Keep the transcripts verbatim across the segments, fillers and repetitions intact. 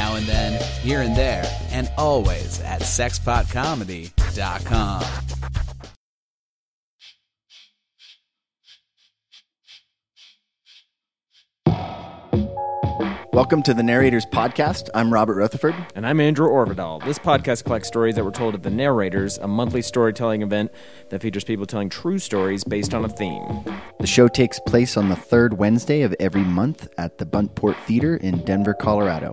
now and then, here and there, and always at sex pot comedy dot com. Welcome to the Narrators Podcast. I'm Robert Rutherford. And I'm Andrew Orvidal. This podcast collects stories that were told at the Narrators, a monthly storytelling event that features people telling true stories based on a theme. The show takes place on the third Wednesday of every month at the Buntport Theater in Denver, Colorado.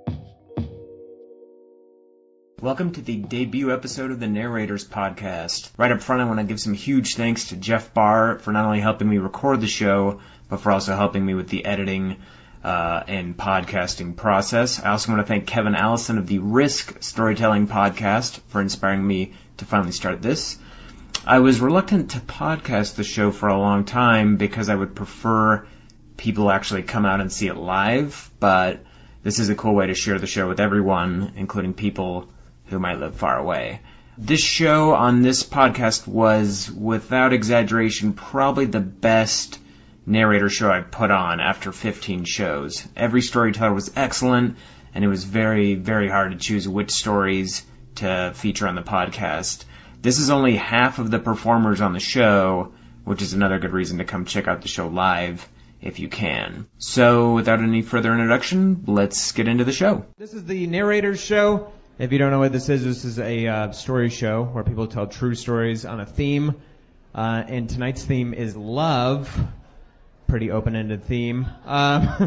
Welcome to the debut episode of the Narrators Podcast. Right up front, I want to give some huge thanks to Jeff Barr for not only helping me record the show, but for also helping me with the editing Uh, and podcasting process. I also want to thank Kevin Allison of the Risk Storytelling Podcast for inspiring me to finally start this. I was reluctant to podcast the show for a long time because I would prefer people actually come out and see it live, but this is a cool way to share the show with everyone, including people who might live far away. This show on this podcast was, without exaggeration, probably the best narrator show I put on after fifteen shows. Every storyteller was excellent, and it was very, very hard to choose which stories to feature on the podcast. This is only half of the performers on the show, which is another good reason to come check out the show live if you can. So, without any further introduction, let's get into the show. This is the Narrators Show. If you don't know what this is, this is a uh, story show where people tell true stories on a theme. Uh, and tonight's theme is love. Pretty open-ended theme. Um,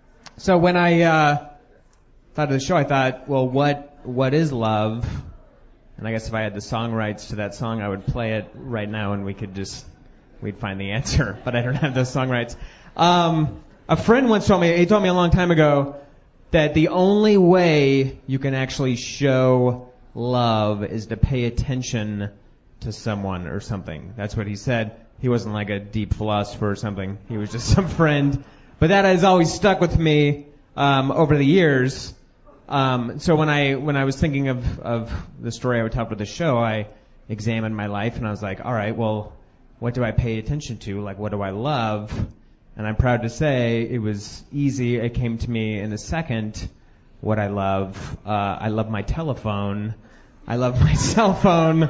so when I uh, thought of the show, I thought, well, what what is love? And I guess if I had the song rights to that song, I would play it right now, and we could just we'd find the answer. But I don't have those song rights. Um, a friend once told me, he told me a long time ago, that the only way you can actually show love is to pay attention to someone or something. That's what he said. He wasn't like a deep philosopher or something. He was just some friend. But that has always stuck with me um, over the years. Um, so when I when I was thinking of, of the story I would tell for the show, I examined my life and I was like, all right, well, what do I pay attention to? Like, what do I love? And I'm proud to say it was easy. It came to me in a second what I love. Uh, I love my telephone. I love my cell phone.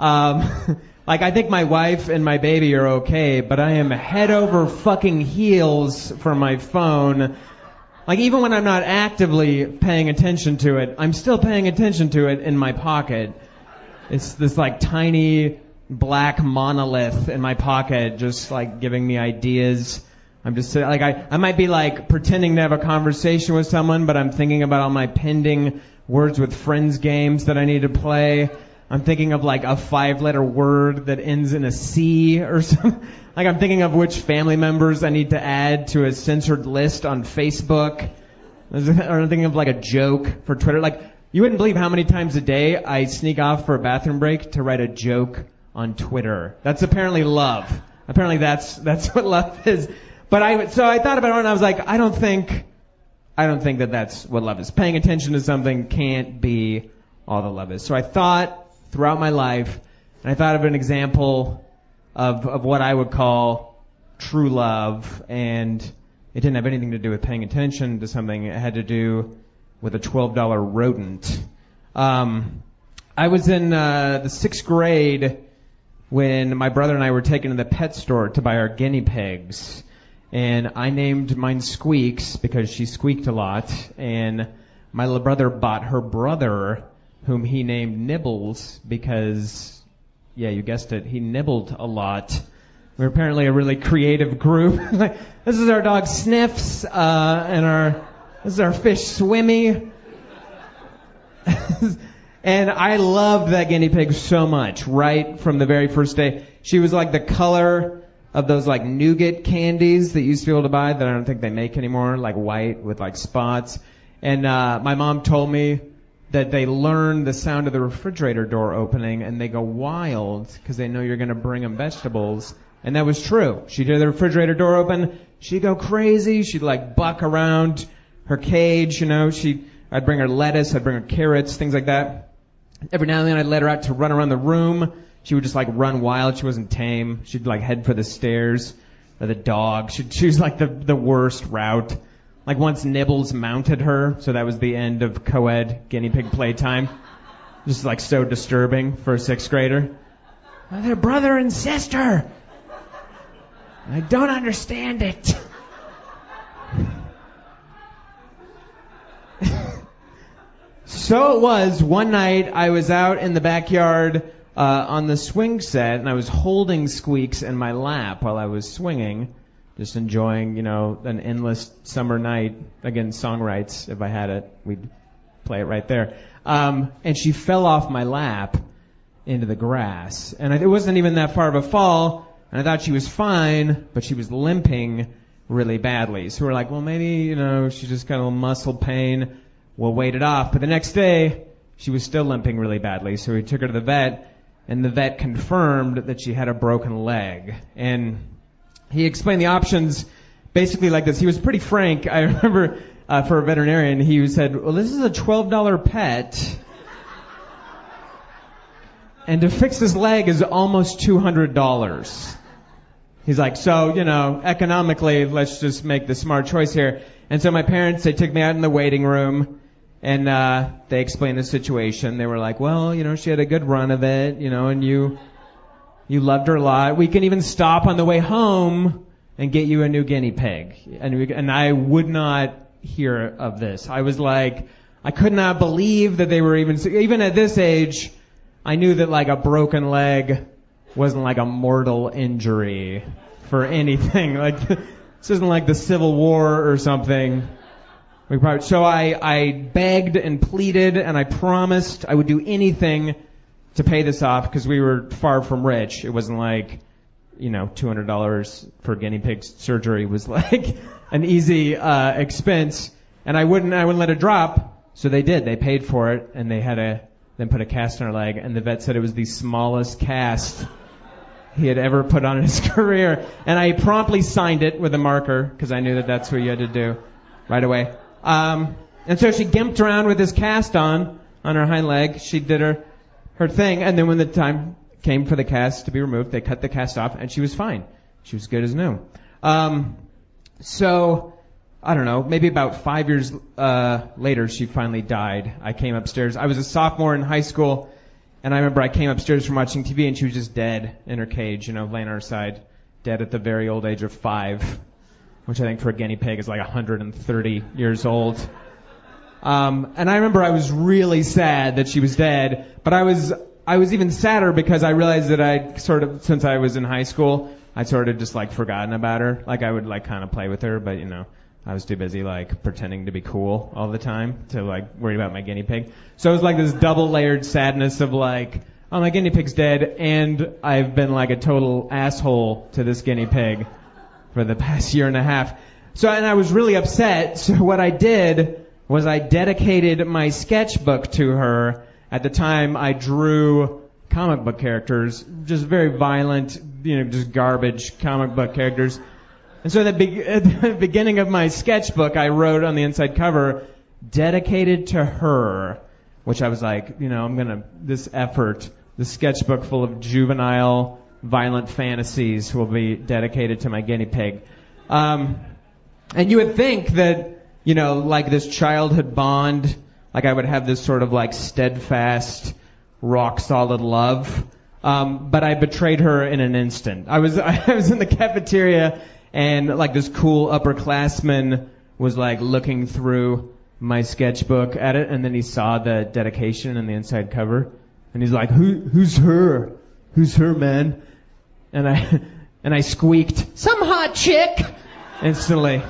Um Like, I think my wife and my baby are okay, but I am head over fucking heels for my phone. Like, even when I'm not actively paying attention to it, I'm still paying attention to it in my pocket. It's this, like, tiny black monolith in my pocket, just, like, giving me ideas. I'm just, like, I, I might be, like, pretending to have a conversation with someone, but I'm thinking about all my pending Words with Friends games that I need to play. I'm thinking of like a five-letter word that ends in a C or something. Like I'm thinking of which family members I need to add to a censored list on Facebook. Or I'm thinking of like a joke for Twitter. Like you wouldn't believe how many times a day I sneak off for a bathroom break to write a joke on Twitter. That's apparently love. Apparently that's that's what love is. But I so I thought about it and I was like, I don't think I don't think that that's what love is. Paying attention to something can't be all that love is. So I thought throughout my life, and I thought of an example of of what I would call true love, and it didn't have anything to do with paying attention to something. It had to do with a twelve dollar rodent. Um, I was in uh, the sixth grade when my brother and I were taken to the pet store to buy our guinea pigs, and I named mine Squeaks because she squeaked a lot, and my little brother bought her brother, whom he named Nibbles because, yeah, you guessed it, he nibbled a lot. We're apparently a really creative group. This is our dog Sniffs, uh, and our this is our fish Swimmy. And I loved that guinea pig so much, right from the very first day. She was like the color of those like nougat candies that you used to be able to buy that I don't think they make anymore, like white with like spots. And uh, my mom told me that they learn the sound of the refrigerator door opening and they go wild because they know you're going to bring them vegetables. And that was true. She'd hear the refrigerator door open, she'd go crazy, she'd like buck around her cage, you know, she'd, I'd bring her lettuce, I'd bring her carrots, things like that. Every now and then I'd let her out to run around the room. She would just like run wild. She wasn't tame. She'd like head for the stairs or the dog. She'd choose like the, the worst route. Like once Nibbles mounted her, so that was the end of co-ed guinea pig playtime. Just like so disturbing for a sixth grader. Oh, they're brother and sister. I don't understand it. So it was, one night I was out in the backyard uh, on the swing set, and I was holding Squeaks in my lap while I was swinging, just enjoying, you know, an endless summer night. Again, song rights, if I had it, we'd play it right there. Um, and she fell off my lap into the grass. And it wasn't even that far of a fall, and I thought she was fine, but she was limping really badly. So we're like, well, maybe, you know, she just got a little muscle pain. We'll wait it off. But the next day, she was still limping really badly. So we took her to the vet, and the vet confirmed that she had a broken leg. And he explained the options basically like this. He was pretty frank. I remember uh, for a veterinarian, he said, well, this is a twelve dollars pet. And to fix this leg is almost two hundred dollars. He's like, so, you know, economically, let's just make the smart choice here. And so my parents, they took me out in the waiting room. And uh they explained the situation. They were like, well, you know, she had a good run of it, you know, and you you loved her a lot. We can even stop on the way home and get you a new guinea pig. And we, and I would not hear of this. I was like, I could not believe that they were even, even at this age, I knew that like a broken leg wasn't like a mortal injury for anything. Like, this isn't like the Civil War or something. We probably, so I, I begged and pleaded, and I promised I would do anything to pay this off because we were far from rich. It wasn't like, you know, two hundred dollars for guinea pig surgery was like an easy uh, expense, and I wouldn't I wouldn't let it drop. So they did. They paid for it, and they had to then put a cast on her leg, and the vet said it was the smallest cast he had ever put on in his career. And I promptly signed it with a marker because I knew that that's what you had to do right away. Um, and so she gimped around with this cast on, on her hind leg. She did her, her thing. And then when the time came for the cast to be removed, they cut the cast off and she was fine. She was good as new. Um, so, I don't know, maybe about five years, uh, later, she finally died. I came upstairs. I was a sophomore in high school, and I remember I came upstairs from watching T V and she was just dead in her cage, you know, laying on her side, dead at the very old age of five. Which I think for a guinea pig is like one hundred thirty years old. Um, and I remember I was really sad that she was dead, but I was I was even sadder because I realized that I sort of, since I was in high school, I'd sort of just like forgotten about her. Like I would like kind of play with her, but you know, I was too busy like pretending to be cool all the time to like worry about my guinea pig. So it was like this double layered sadness of like, oh, my guinea pig's dead, and I've been like a total asshole to this guinea pig for the past year and a half. So, and I was really upset. So what I did was I dedicated my sketchbook to her. At the time, I drew comic book characters, just very violent, you know, just garbage comic book characters. And so at the, be- at the beginning of my sketchbook, I wrote on the inside cover, dedicated to her, which I was like, you know, I'm gonna, this effort, this sketchbook full of juvenile violent fantasies will be dedicated to my guinea pig. Um, and you would think that, you know, like this childhood bond, like I would have this sort of like steadfast, rock solid love. Um, but I betrayed her in an instant. I was, I was in the cafeteria and like this cool upperclassman was like looking through my sketchbook at it, and then he saw the dedication and the inside cover, and he's like, Who, who's her? Who's her, man? And I and I squeaked, some hot chick, instantly.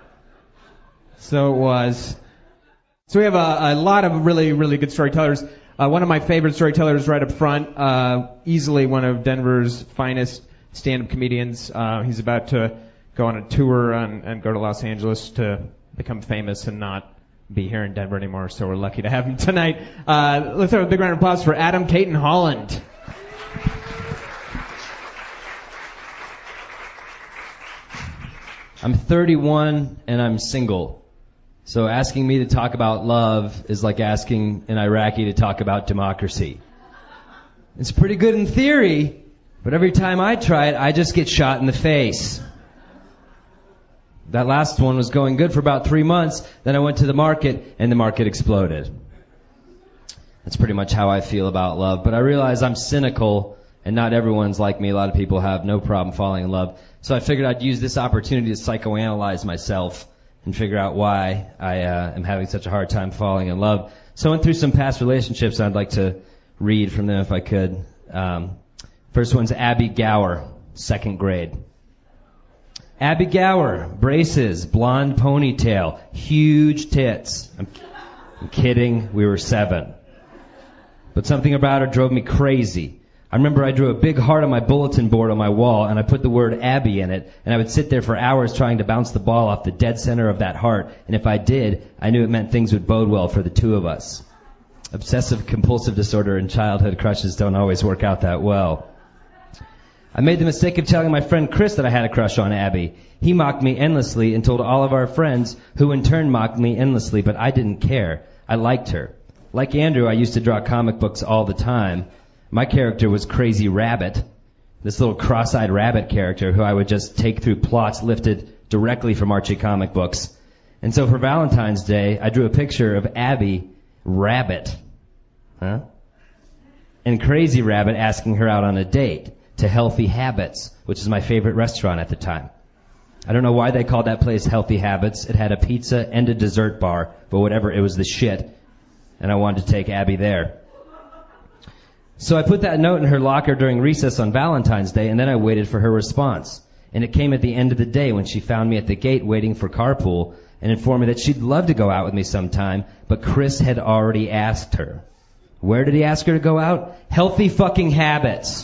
So it was. So we have a, a lot of really, really good storytellers. Uh, one of my favorite storytellers right up front, uh, easily one of Denver's finest stand-up comedians. Uh, he's about to go on a tour and, and go to Los Angeles to become famous and not be here in Denver anymore. So we're lucky to have him tonight. Uh, let's have a big round of applause for Adam Caton Holland. I'm thirty-one and I'm single. So asking me to talk about love is like asking an Iraqi to talk about democracy. It's pretty good in theory, but every time I try it, I just get shot in the face. That last one was going good for about three months. Then I went to the market, and the market exploded. That's pretty much how I feel about love. But I realize I'm cynical, and not everyone's like me. A lot of people have no problem falling in love. So I figured I'd use this opportunity to psychoanalyze myself and figure out why I uh, am having such a hard time falling in love. So I went through some past relationships, and I'd like to read from them if I could. Um, first one's Abby Gower, second grade. Abby Gower, braces, blonde ponytail, huge tits. I'm, I'm kidding, we were seven. But something about her drove me crazy. I remember I drew a big heart on my bulletin board on my wall, and I put the word Abby in it, and I would sit there for hours trying to bounce the ball off the dead center of that heart, and if I did, I knew it meant things would bode well for the two of us. Obsessive compulsive disorder and childhood crushes don't always work out that well. I made the mistake of telling my friend Chris that I had a crush on Abby. He mocked me endlessly and told all of our friends, who in turn mocked me endlessly, but I didn't care. I liked her. Like Andrew, I used to draw comic books all the time. My character was Crazy Rabbit, this little cross-eyed rabbit character who I would just take through plots lifted directly from Archie comic books. And so for Valentine's Day, I drew a picture of Abby Rabbit, huh? And Crazy Rabbit asking her out on a date to Healthy Habits, which is my favorite restaurant at the time. I don't know why they called that place Healthy Habits. It had a pizza and a dessert bar, but whatever, it was the shit. And I wanted to take Abby there. So I put that note in her locker during recess on Valentine's Day, and then I waited for her response. And it came at the end of the day when she found me at the gate waiting for carpool and informed me that she'd love to go out with me sometime, but Chris had already asked her. Where did he ask her to go out? Healthy fucking Habits.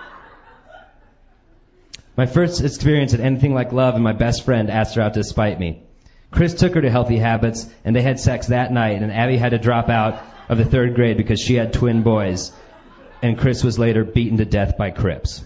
My first experience at anything like love, and my best friend asked her out to spite me. Chris took her to Healthy Habits, and they had sex that night, and Abby had to drop out of the third grade because she had twin boys, and Chris was later beaten to death by Crips.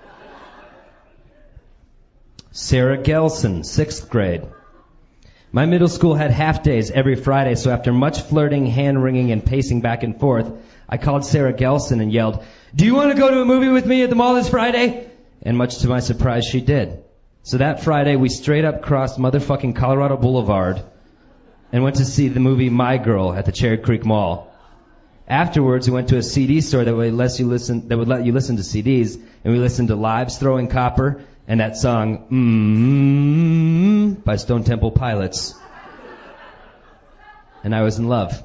Sarah Gelson, sixth grade. My middle school had half days every Friday, so after much flirting, hand-wringing, and pacing back and forth, I called Sarah Gelson and yelled, "Do you want to go to a movie with me at the mall this Friday?" And much to my surprise, she did. So that Friday, we straight up crossed motherfucking Colorado Boulevard and went to see the movie My Girl at the Cherry Creek Mall. Afterwards, we went to a C D store that would let you listen, that would let you listen to C Ds, and we listened to Lives Throwing Copper and that song, Mmm, by Stone Temple Pilots. And I was in love.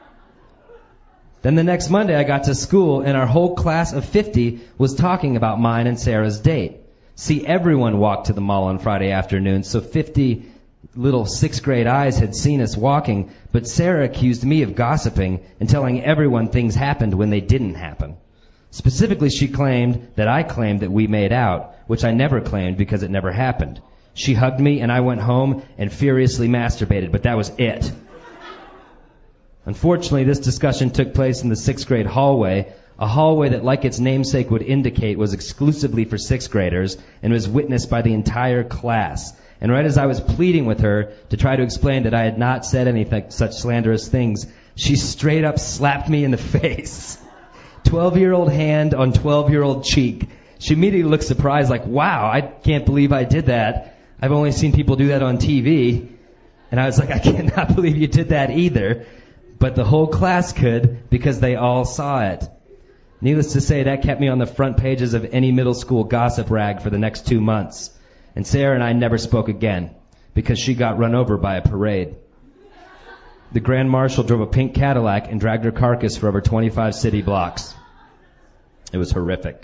Then the next Monday I got to school and our whole class of fifty was talking about mine and Sarah's date. See, everyone walked to the mall on Friday afternoon, so fifty little sixth grade eyes had seen us walking, but Sarah accused me of gossiping and telling everyone things happened when they didn't happen. Specifically, she claimed that I claimed that we made out, which I never claimed because it never happened. She hugged me and I went home and furiously masturbated, but that was it. Unfortunately, this discussion took place in the sixth grade hallway, a hallway that, like its namesake would indicate, was exclusively for sixth graders and was witnessed by the entire class. And right as I was pleading with her to try to explain that I had not said anything such slanderous things, she straight up slapped me in the face. twelve-year-old hand on twelve-year-old cheek. She immediately looked surprised, like, wow, I can't believe I did that. I've only seen people do that on T V. And I was like, I cannot believe you did that either. But the whole class could because they all saw it. Needless to say, that kept me on the front pages of any middle school gossip rag for the next two months. And Sarah and I never spoke again because she got run over by a parade. The Grand Marshal drove a pink Cadillac and dragged her carcass for over twenty-five city blocks. It was horrific.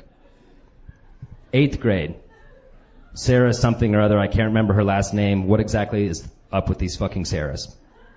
Eighth grade. Sarah something or other, I can't remember her last name. What exactly is up with these fucking Sarahs?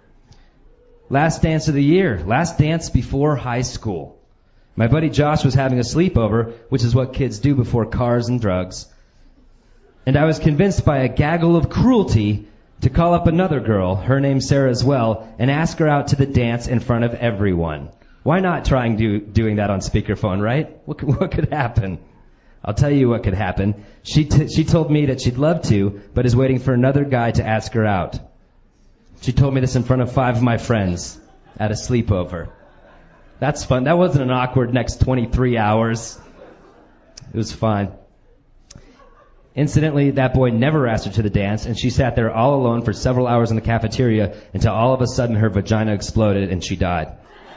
Last dance of the year. Last dance before high school. My buddy Josh was having a sleepover, which is what kids do before cars and drugs. And I was convinced by a gaggle of cruelty to call up another girl, her name Sarah as well, and ask her out to the dance in front of everyone. Why not trying do, doing that on speakerphone, right? What, what could happen? I'll tell you what could happen. She t- she told me that she'd love to, but is waiting for another guy to ask her out. She told me this in front of five of my friends at a sleepover. That's fun. That wasn't an awkward next twenty-three hours. It was fine. Incidentally, that boy never asked her to the dance, and she sat there all alone for several hours in the cafeteria until all of a sudden her vagina exploded and she died.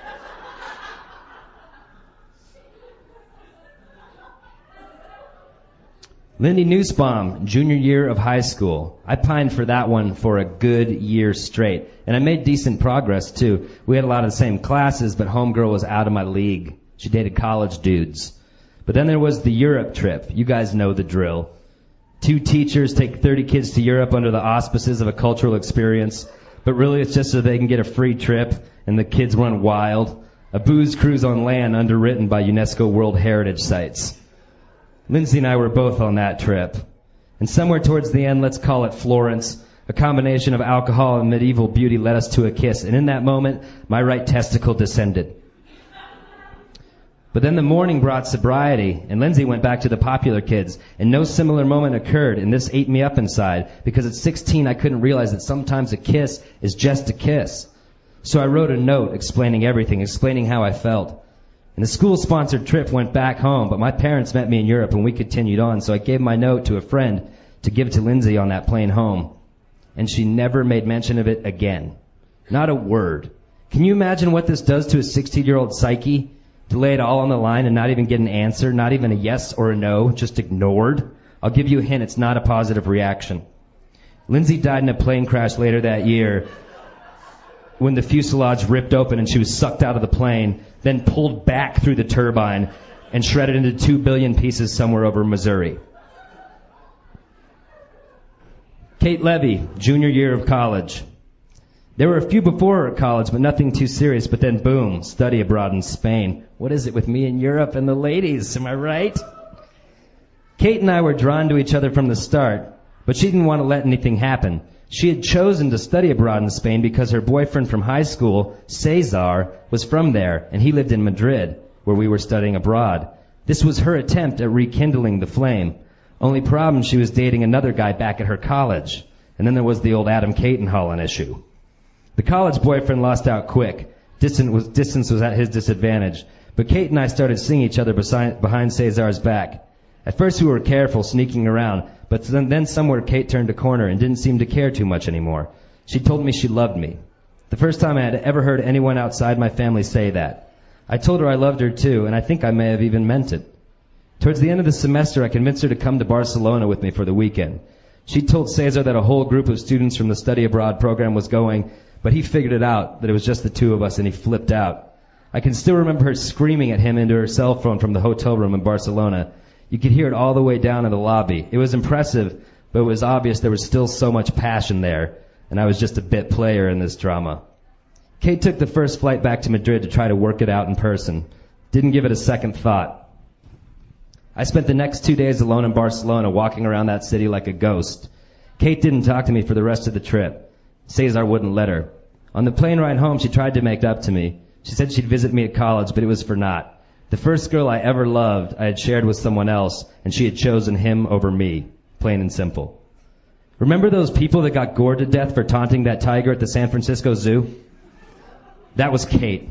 Lindy Nussbaum, junior year of high school. I pined for that one for a good year straight, and I made decent progress too. We had a lot of the same classes, but homegirl was out of my league. She dated college dudes. But then there was the Europe trip. You guys know the drill. Two teachers take thirty kids to Europe under the auspices of a cultural experience, but really it's just so they can get a free trip and the kids run wild. A booze cruise on land underwritten by UNESCO World Heritage Sites. Lindsay and I were both on that trip. And somewhere towards the end, let's call it Florence, a combination of alcohol and medieval beauty led us to a kiss. And in that moment, my right testicle descended. But then the morning brought sobriety, and Lindsay went back to the popular kids, and no similar moment occurred, and this ate me up inside, because at sixteen I couldn't realize that sometimes a kiss is just a kiss. So I wrote a note explaining everything, explaining how I felt. And the school-sponsored trip went back home, but my parents met me in Europe, and we continued on, so I gave my note to a friend to give to Lindsay on that plane home. And she never made mention of it again. Not a word. Can you imagine what this does to a sixteen-year-old psyche? To lay it all on the line and not even get an answer, not even a yes or a no, just ignored? I'll give you a hint, it's not a positive reaction. Lindsay died in a plane crash later that year when the fuselage ripped open and she was sucked out of the plane, then pulled back through the turbine and shredded into two billion pieces somewhere over Missouri. Kate Levy, junior year of college. There were a few before her at college, but nothing too serious. But then, boom, study abroad in Spain. What is it with me in Europe and the ladies? Am I right? Kate and I were drawn to each other from the start, but she didn't want to let anything happen. She had chosen to study abroad in Spain because her boyfriend from high school, Cesar, was from there, and he lived in Madrid, where we were studying abroad. This was her attempt at rekindling the flame. Only problem, she was dating another guy back at her college. And then there was the old Adam Caton-Holland issue. The college boyfriend lost out quick. Distance was, distance was at his disadvantage. But Kate and I started seeing each other beside, behind Cesar's back. At first we were careful, sneaking around, but then, then somewhere Kate turned a corner and didn't seem to care too much anymore. She told me she loved me. The first time I had ever heard anyone outside my family say that. I told her I loved her too, and I think I may have even meant it. Towards the end of the semester, I convinced her to come to Barcelona with me for the weekend. She told Cesar that a whole group of students from the study abroad program was going, but he figured it out, that it was just the two of us, and he flipped out. I can still remember her screaming at him into her cell phone from the hotel room in Barcelona. You could hear it all the way down in the lobby. It was impressive, but it was obvious there was still so much passion there, and I was just a bit player in this drama. Kate took the first flight back to Madrid to try to work it out in person. Didn't give it a second thought. I spent the next two days alone in Barcelona, walking around that city like a ghost. Kate didn't talk to me for the rest of the trip. Cesar wouldn't let her. On the plane ride home, she tried to make up to me. She said she'd visit me at college, but it was for naught. The first girl I ever loved, I had shared with someone else, and she had chosen him over me. Plain and simple. Remember those people that got gored to death for taunting that tiger at the San Francisco Zoo? That was Kate.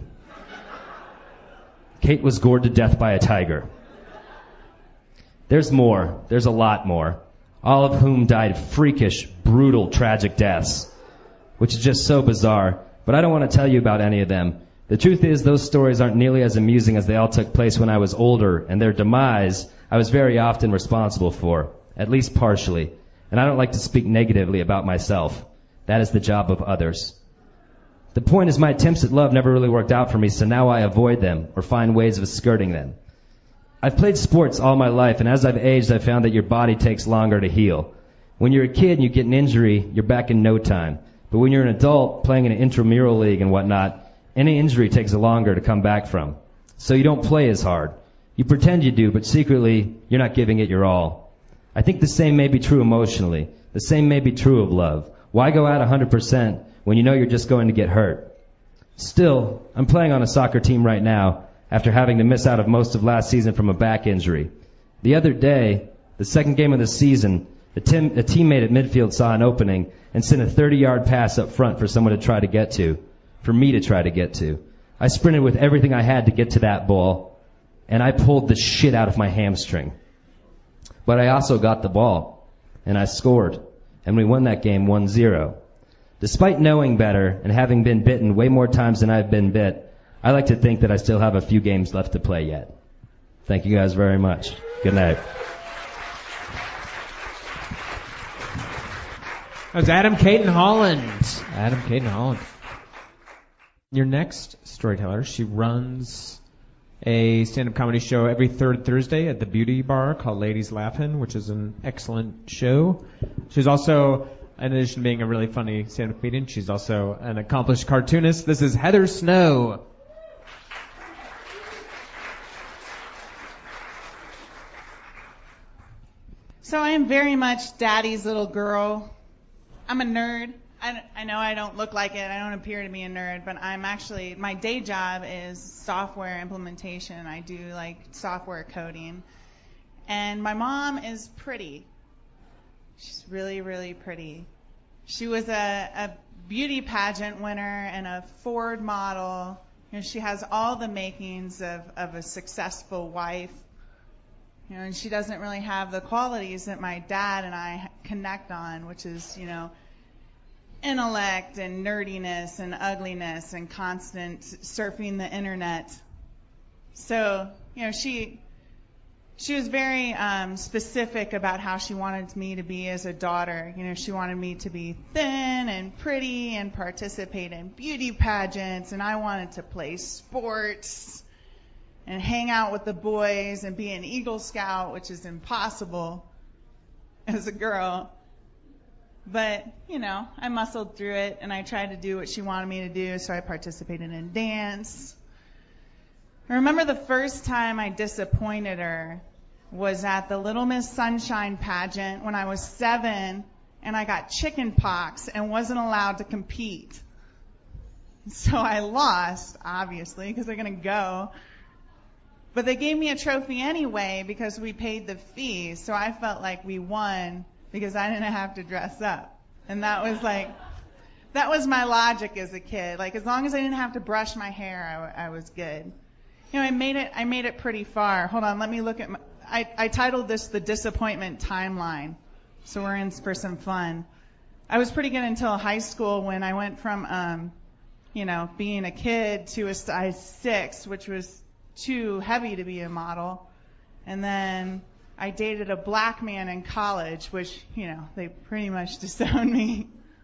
Kate was gored to death by a tiger. There's more. There's a lot more. All of whom died freakish, brutal, tragic deaths. Which is just so bizarre. But I don't want to tell you about any of them. The truth is, those stories aren't nearly as amusing as they all took place when I was older, and their demise I was very often responsible for, at least partially. And I don't like to speak negatively about myself. That is the job of others. The point is, my attempts at love never really worked out for me, so now I avoid them, or find ways of skirting them. I've played sports all my life, and as I've aged, I've found that your body takes longer to heal. When you're a kid and you get an injury, you're back in no time. But when you're an adult, playing in an intramural league and whatnot, any injury takes longer to come back from. So you don't play as hard. You pretend you do, but secretly, you're not giving it your all. I think the same may be true emotionally. The same may be true of love. Why go out one hundred percent when you know you're just going to get hurt? Still, I'm playing on a soccer team right now after having to miss out of most of last season from a back injury. The other day, the second game of the season, a, tim- a teammate at midfield saw an opening and sent a thirty-yard pass up front for someone to try to get to. For me to try to get to. I sprinted with everything I had to get to that ball, and I pulled the shit out of my hamstring. But I also got the ball. and I scored, and we won that game one zero. Despite knowing better and having been bitten way more times than I've been bit, I like to think that I still have a few games left to play yet. Thank you guys very much. Good night. That was Adam Caton Holland. Adam Caton Holland. Your next storyteller, she runs a stand-up comedy show every third Thursday at the Beauty Bar called Ladies Laughin', which is an excellent show. She's also, in addition to being a really funny stand-up comedian, she's also an accomplished cartoonist. This is Heather Snow. So I am very much daddy's little girl. I'm a nerd. I, I know I don't look like it. I don't appear to be a nerd, but I'm actually, my day job is software implementation. I do like software coding. And my mom is pretty. She's really, really pretty. She was a, a beauty pageant winner and a Ford model. You know, she has all the makings of, of a successful wife. You know, and she doesn't really have the qualities that my dad and I connect on, which is, you know, intellect and nerdiness and ugliness and constant surfing the internet. So, you know, she she was very um, specific about how she wanted me to be as a daughter. You know, she wanted me to be thin and pretty and participate in beauty pageants, and I wanted to play sports and hang out with the boys and be an Eagle Scout, which is impossible as a girl. But, you know, I muscled through it, and I tried to do what she wanted me to do, so I participated in dance. I remember the first time I disappointed her was at the Little Miss Sunshine pageant when I was seven, and I got chicken pox and wasn't allowed to compete. So I lost, obviously, because they're going to go. But they gave me a trophy anyway because we paid the fee, so I felt like we won because I didn't have to dress up. And that was like, that was my logic as a kid. Like, as long as I didn't have to brush my hair, I, I was good. You know, I made it, I made it pretty far. Hold on, let me look at my, I, I titled this The Disappointment Timeline. So we're in for some fun. I was pretty good until high school when I went from, um, you know, being a kid to a size six, which was too heavy to be a model. And then I dated a black man in college, which, you know, they pretty much disowned me.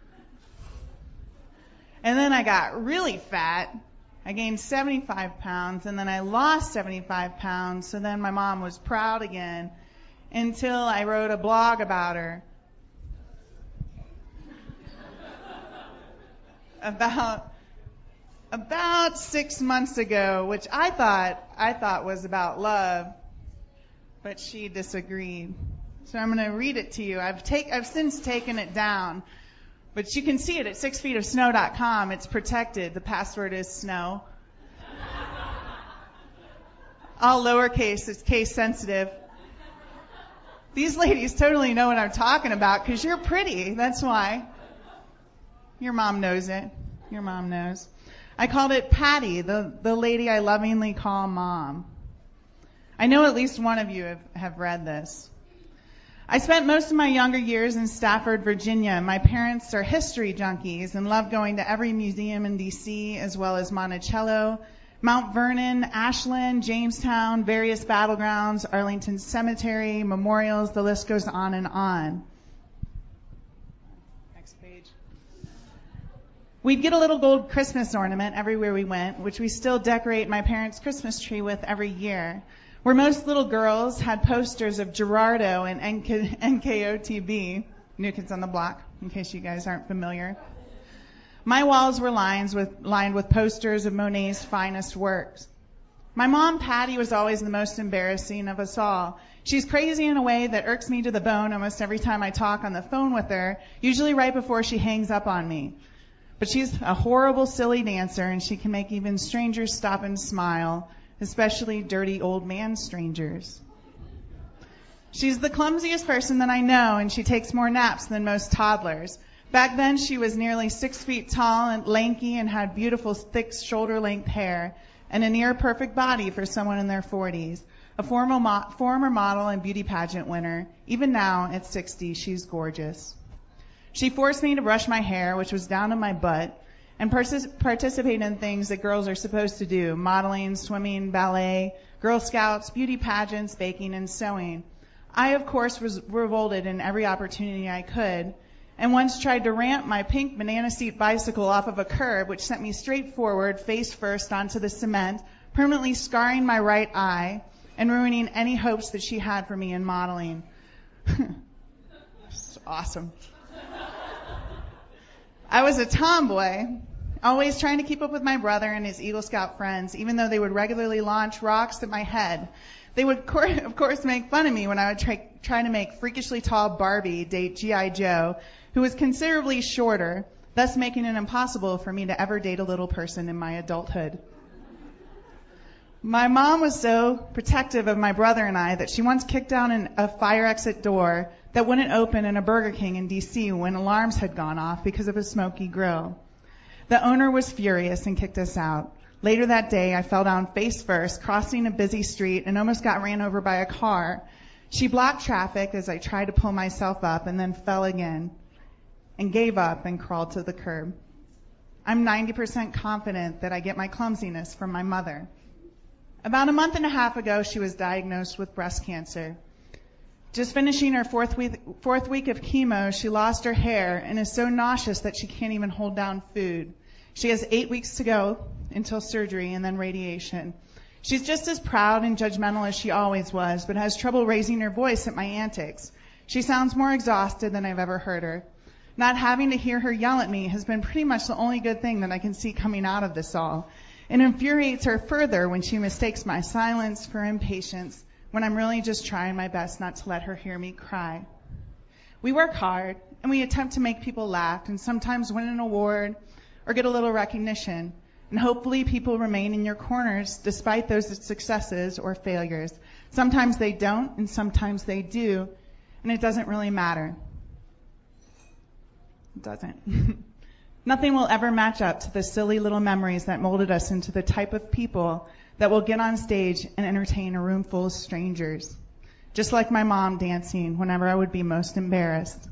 And then I got really fat. I gained seventy-five pounds, and then I lost seventy-five pounds, so then my mom was proud again until I wrote a blog about her. about about six months ago, which I thought I thought was about love, but she disagreed. So I'm going to read it to you. I've take I've since taken it down. But you can see it at six feet of snow dot com. It's protected. The password is snow. All lowercase. It's case sensitive. These ladies totally know what I'm talking about because you're pretty. That's why. Your mom knows it. Your mom knows. I called it Patty, the, the lady I lovingly call Mom. I know at least one of you have, have read this. I spent most of my younger years in Stafford, Virginia. My parents are history junkies and love going to every museum in D C as well as Monticello, Mount Vernon, Ashland, Jamestown, various battlegrounds, Arlington Cemetery, memorials, the list goes on and on. Next page. We'd get a little gold Christmas ornament everywhere we went, which we still decorate my parents' Christmas tree with every year. Where most little girls had posters of Gerardo and N K O T B, New Kids on the Block, in case you guys aren't familiar. My walls were lined with, lined with posters of Monet's finest works. My mom, Patty, was always the most embarrassing of us all. She's crazy in a way that irks me to the bone almost every time I talk on the phone with her, usually right before she hangs up on me. But she's a horrible, silly dancer, and she can make even strangers stop and smile, especially dirty old man strangers. She's the clumsiest person that I know, and she takes more naps than most toddlers. Back then, she was nearly six feet tall and lanky and had beautiful, thick, shoulder-length hair and a near-perfect body for someone in their forties. a former, mo- former model and beauty pageant winner. Even now, at sixty, she's gorgeous. She forced me to brush my hair, which was down to my butt, and partic- participate in things that girls are supposed to do: modeling, swimming, ballet, Girl Scouts, beauty pageants, baking, and sewing. I, of course, was revolted in every opportunity I could, and once tried to ramp my pink banana seat bicycle off of a curb, which sent me straight forward, face first, onto the cement, permanently scarring my right eye and ruining any hopes that she had for me in modeling. It's awesome. I was a tomboy, always trying to keep up with my brother and his Eagle Scout friends, even though they would regularly launch rocks at my head. They would, of course, make fun of me when I would try, try to make freakishly tall Barbie date G I. Joe, who was considerably shorter, thus making it impossible for me to ever date a little person in my adulthood. My mom was so protective of my brother and I that she once kicked down an, a fire exit door that wouldn't open in a Burger King in D C when alarms had gone off because of a smoky grill. The owner was furious and kicked us out. Later that day, I fell down face first, crossing a busy street, and almost got ran over by a car. She blocked traffic as I tried to pull myself up and then fell again and gave up and crawled to the curb. I'm ninety percent confident that I get my clumsiness from my mother. About a month and a half ago, she was diagnosed with breast cancer. Just finishing her fourth week, fourth week of chemo, she lost her hair and is so nauseous that she can't even hold down food. She has eight weeks to go until surgery and then radiation. She's just as proud and judgmental as she always was, but has trouble raising her voice at my antics. She sounds more exhausted than I've ever heard her. Not having to hear her yell at me has been pretty much the only good thing that I can see coming out of this all. It infuriates her further when she mistakes my silence for impatience, when I'm really just trying my best not to let her hear me cry. We work hard, and we attempt to make people laugh, and sometimes win an award or get a little recognition. And hopefully people remain in your corners despite those successes or failures. Sometimes they don't, and sometimes they do, and it doesn't really matter. It doesn't. Nothing will ever match up to the silly little memories that molded us into the type of people that will get on stage and entertain a room full of strangers. Just like my mom dancing whenever I would be most embarrassed.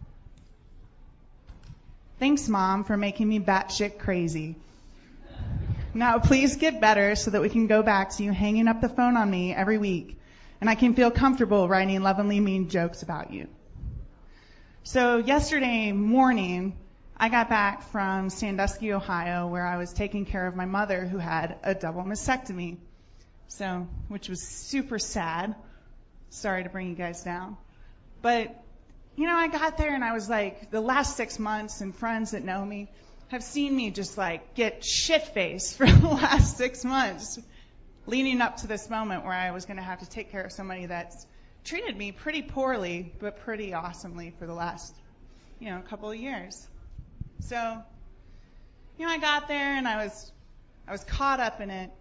Thanks, Mom, for making me batshit crazy. Now, please get better so that we can go back to you hanging up the phone on me every week, and I can feel comfortable writing lovingly mean jokes about you. So yesterday morning, I got back from Sandusky, Ohio, where I was taking care of my mother who had a double mastectomy, so which was super sad. Sorry to bring you guys down. But you know, I got there and I was like, the last six months and friends that know me have seen me just like get shit-faced for the last six months, leading up to this moment where I was going to have to take care of somebody that's treated me pretty poorly, but pretty awesomely for the last, you know, couple of years. So, you know, I got there and I was, I was caught up in it.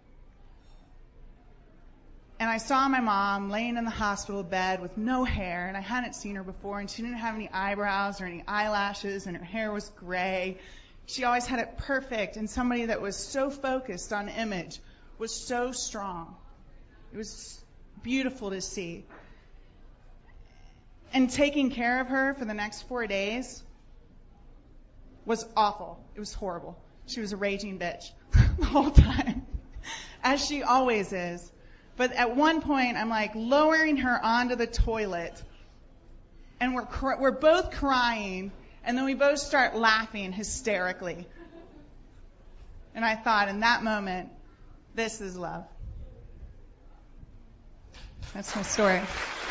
And I saw my mom laying in the hospital bed with no hair, and I hadn't seen her before, and she didn't have any eyebrows or any eyelashes, and her hair was gray. She always had it perfect, and somebody that was so focused on image was so strong. It was beautiful to see. And taking care of her for the next four days was awful. It was horrible. She was a raging bitch the whole time, as she always is. But at one point, I'm like lowering her onto the toilet, and we're cr- we're both crying, and then we both start laughing hysterically. And I thought, in that moment, this is love. That's my story.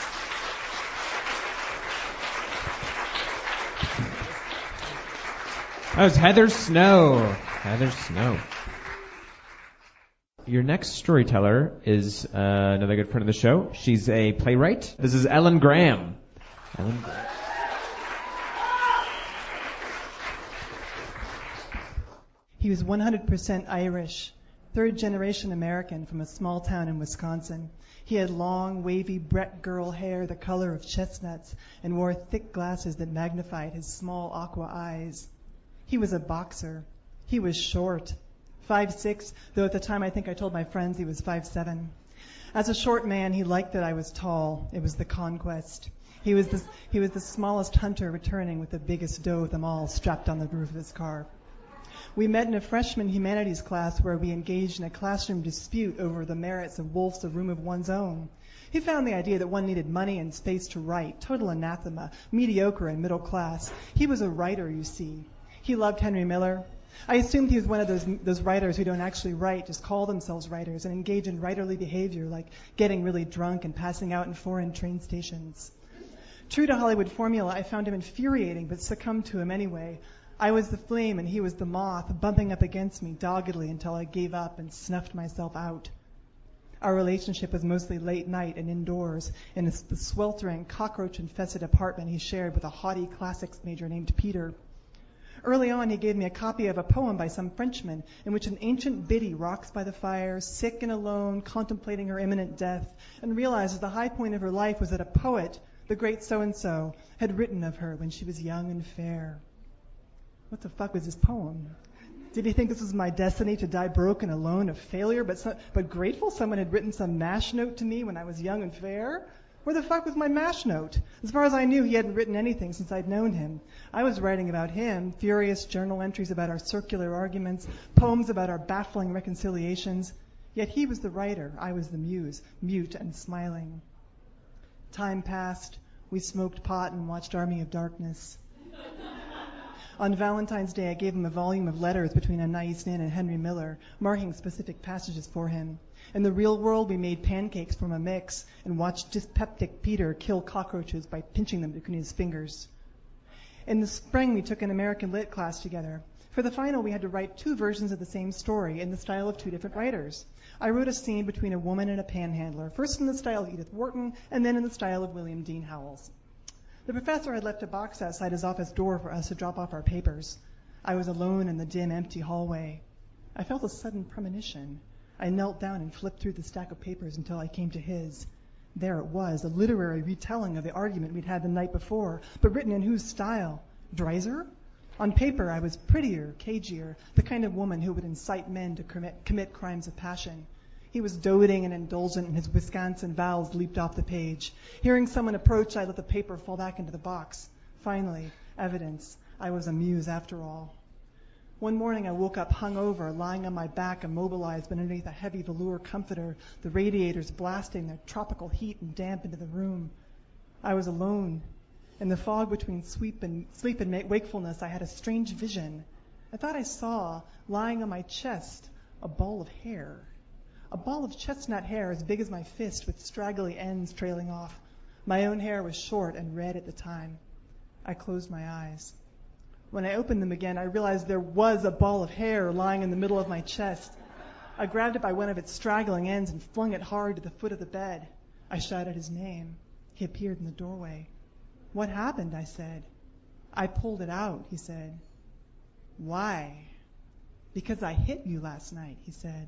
That was Heather Snow. Heather Snow. Your next storyteller is uh, another good friend of the show. She's a playwright. This is Ellen Graham. Ellen Graham. He was one hundred percent Irish, third-generation American from a small town in Wisconsin. He had long, wavy Brett girl hair the color of chestnuts and wore thick glasses that magnified his small aqua eyes. He was a boxer. He was short. five six, though at the time I think I told my friends he was five seven. As a short man, he liked that I was tall. It was the conquest. He was the, he was the smallest hunter returning with the biggest doe of them all strapped on the roof of his car. We met in a freshman humanities class where we engaged in a classroom dispute over the merits of Woolf's A Room of One's Own. He found the idea that one needed money and space to write, total anathema, mediocre and middle class. He was a writer, you see. He loved Henry Miller. I assumed he was one of those those writers who don't actually write, just call themselves writers and engage in writerly behavior like getting really drunk and passing out in foreign train stations. True to Hollywood formula, I found him infuriating but succumbed to him anyway. I was the flame and he was the moth, bumping up against me doggedly until I gave up and snuffed myself out. Our relationship was mostly late night and indoors in the sweltering, cockroach-infested apartment he shared with a haughty classics major named Peter. Early on, he gave me a copy of a poem by some Frenchman in which an ancient biddy rocks by the fire, sick and alone, contemplating her imminent death, and realizes the high point of her life was that a poet, the great so-and-so, had written of her when she was young and fair. What the fuck was this poem? Did he think this was my destiny to die broke and alone, a failure, but so, but grateful someone had written some mash note to me when I was young and fair? Where the fuck was my mash note? As far as I knew, he hadn't written anything since I'd known him. I was writing about him, furious journal entries about our circular arguments, poems about our baffling reconciliations. Yet he was the writer, I was the muse, mute and smiling. Time passed. We smoked pot and watched Army of Darkness. On Valentine's Day, I gave him a volume of letters between Anais Nin and Henry Miller, marking specific passages for him. In the real world, we made pancakes from a mix and watched dyspeptic Peter kill cockroaches by pinching them between his fingers. In the spring, we took an American Lit class together. For the final, we had to write two versions of the same story in the style of two different writers. I wrote a scene between a woman and a panhandler, first in the style of Edith Wharton and then in the style of William Dean Howells. The professor had left a box outside his office door for us to drop off our papers. I was alone in the dim, empty hallway. I felt a sudden premonition. I knelt down and flipped through the stack of papers until I came to his. There it was, a literary retelling of the argument we'd had the night before, but written in whose style? Dreiser? On paper, I was prettier, cagier, the kind of woman who would incite men to commit, commit crimes of passion. He was doting and indulgent, and his Wisconsin vowels leaped off the page. Hearing someone approach, I let the paper fall back into the box. Finally, evidence. I was a muse after all. One morning I woke up hungover, lying on my back, immobilized beneath a heavy velour comforter, the radiators blasting their tropical heat and damp into the room. I was alone. In the fog between sleep and, sleep and wakefulness, I had a strange vision. I thought I saw, lying on my chest, a ball of hair. A ball of chestnut hair as big as my fist with straggly ends trailing off. My own hair was short and red at the time. I closed my eyes. When I opened them again, I realized there was a ball of hair lying in the middle of my chest. I grabbed it by one of its straggling ends and flung it hard to the foot of the bed. I shouted his name. He appeared in the doorway. What happened? I said. I pulled it out, he said. Why? Because I hit you last night, he said.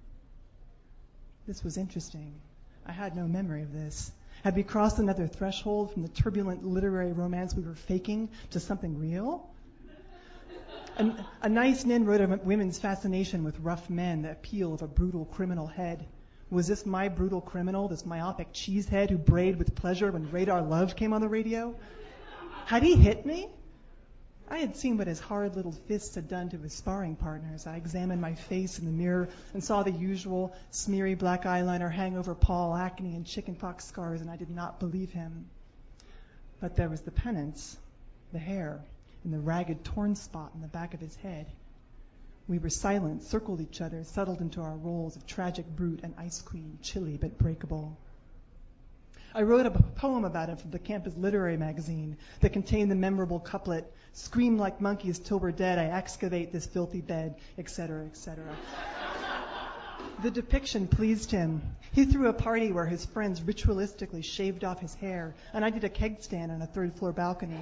This was interesting. I had no memory of this. Had we crossed another threshold from the turbulent literary romance we were faking to something real? A, a nice Nin wrote of women's fascination with rough men, the appeal of a brutal criminal head. Was this my brutal criminal, this myopic cheesehead who brayed with pleasure when Radar Love came on the radio? Had he hit me? I had seen what his hard little fists had done to his sparring partners. I examined my face in the mirror and saw the usual smeary black eyeliner, hangover, Paul, acne, and chickenpox scars, and I did not believe him. But there was the penance, the hair, and the ragged torn spot in the back of his head. We were silent, circled each other, settled into our roles of tragic brute and ice queen, chilly but breakable. I wrote a poem about him for the campus literary magazine that contained the memorable couplet, "Scream like monkeys till we're dead, I excavate this filthy bed," et cetera, et cetera. The depiction pleased him. He threw a party where his friends ritualistically shaved off his hair, and I did a keg stand on a third-floor balcony.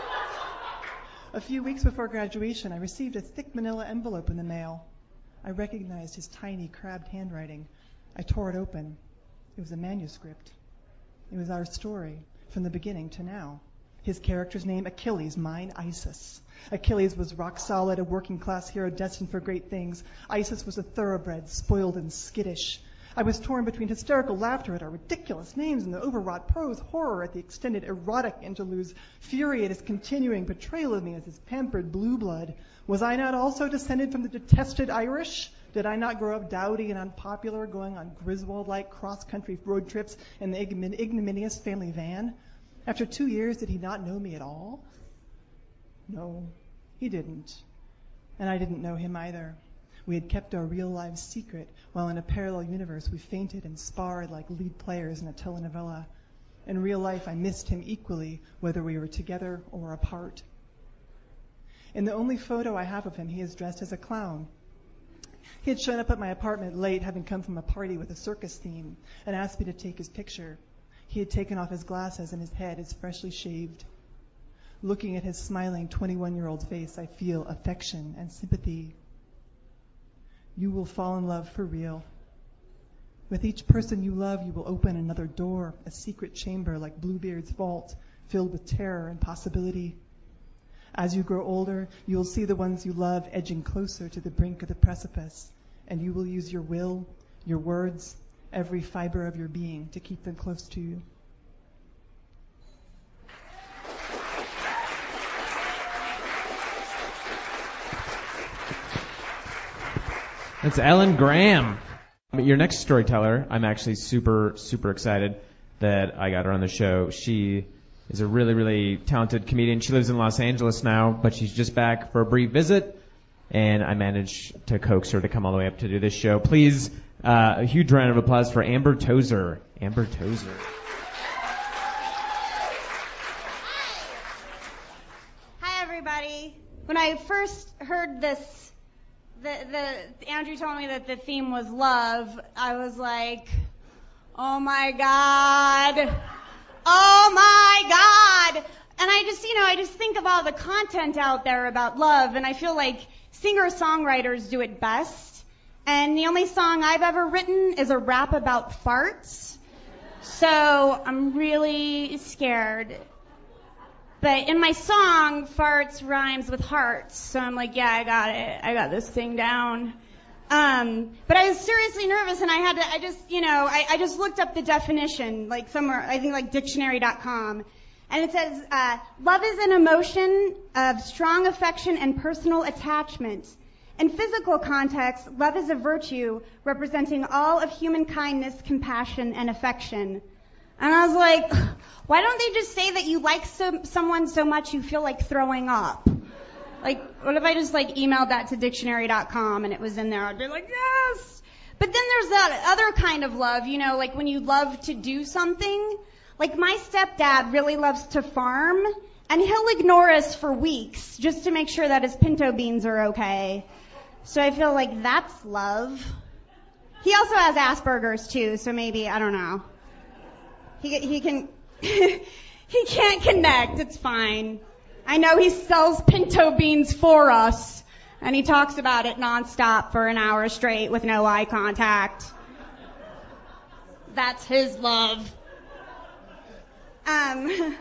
A few weeks before graduation, I received a thick manila envelope in the mail. I recognized his tiny, crabbed handwriting. I tore it open. It was a manuscript. It was our story, from the beginning to now. His character's name, Achilles, mine, Isis. Achilles was rock solid, a working-class hero destined for great things. Isis was a thoroughbred, spoiled and skittish. I was torn between hysterical laughter at our ridiculous names and the overwrought prose, horror at the extended erotic interludes, fury at his continuing portrayal of me as his pampered blue blood. Was I not also descended from the detested Irish? Did I not grow up dowdy and unpopular, going on Griswold-like cross-country road trips in the ignom- ignominious family van? After two years, did he not know me at all? No, he didn't. And I didn't know him either. We had kept our real lives secret, while in a parallel universe we fainted and sparred like lead players in a telenovela. In real life, I missed him equally, whether we were together or apart. In the only photo I have of him, he is dressed as a clown. He had shown up at my apartment late, having come from a party with a circus theme, and asked me to take his picture. He had taken off his glasses and his head is freshly shaved. Looking at his smiling twenty-one-year-old face, I feel affection and sympathy. You will fall in love for real. With each person you love, you will open another door, a secret chamber like Bluebeard's vault, filled with terror and possibility. As you grow older, you will see the ones you love edging closer to the brink of the precipice, and you will use your will, your words, every fiber of your being to keep them close to you. That's Ellen Graham. Your next storyteller, I'm actually super, super excited that I got her on the show. She is a really, really talented comedian. She lives in Los Angeles now, but she's just back for a brief visit, and I managed to coax her to come all the way up to do this show. Please, uh, a huge round of applause for Amber Tozer. Amber Tozer. Hi, everybody. When I first heard this, the, the Andrew told me that the theme was love, I was like, oh my God. Oh my God. And I just, you know, I just think of all the content out there about love, and I feel like singer-songwriters do it best. And the only song I've ever written is a rap about farts. So I'm really scared. But in my song, farts rhymes with hearts. So I'm like, yeah, I got it. I got this thing down. Um, but I was seriously nervous, and I had to, I just, you know, I, I just looked up the definition, like somewhere, I think like dictionary dot com. And it says, uh, love is an emotion of strong affection and personal attachment. In physical context, love is a virtue representing all of human kindness, compassion, and affection. And I was like, why don't they just say that you like some, someone so much you feel like throwing up? Like, what if I just, like, emailed that to dictionary dot com and it was in there? I'd be like, yes! But then there's that other kind of love, you know, like when you love to do something. Like, my stepdad really loves to farm, and he'll ignore us for weeks just to make sure that his pinto beans are okay. So I feel like that's love. He also has Asperger's, too, so maybe, I don't know. He, he can, he can't connect, it's fine. I know he sells pinto beans for us, and he talks about it nonstop for an hour straight with no eye contact. That's his love. Um,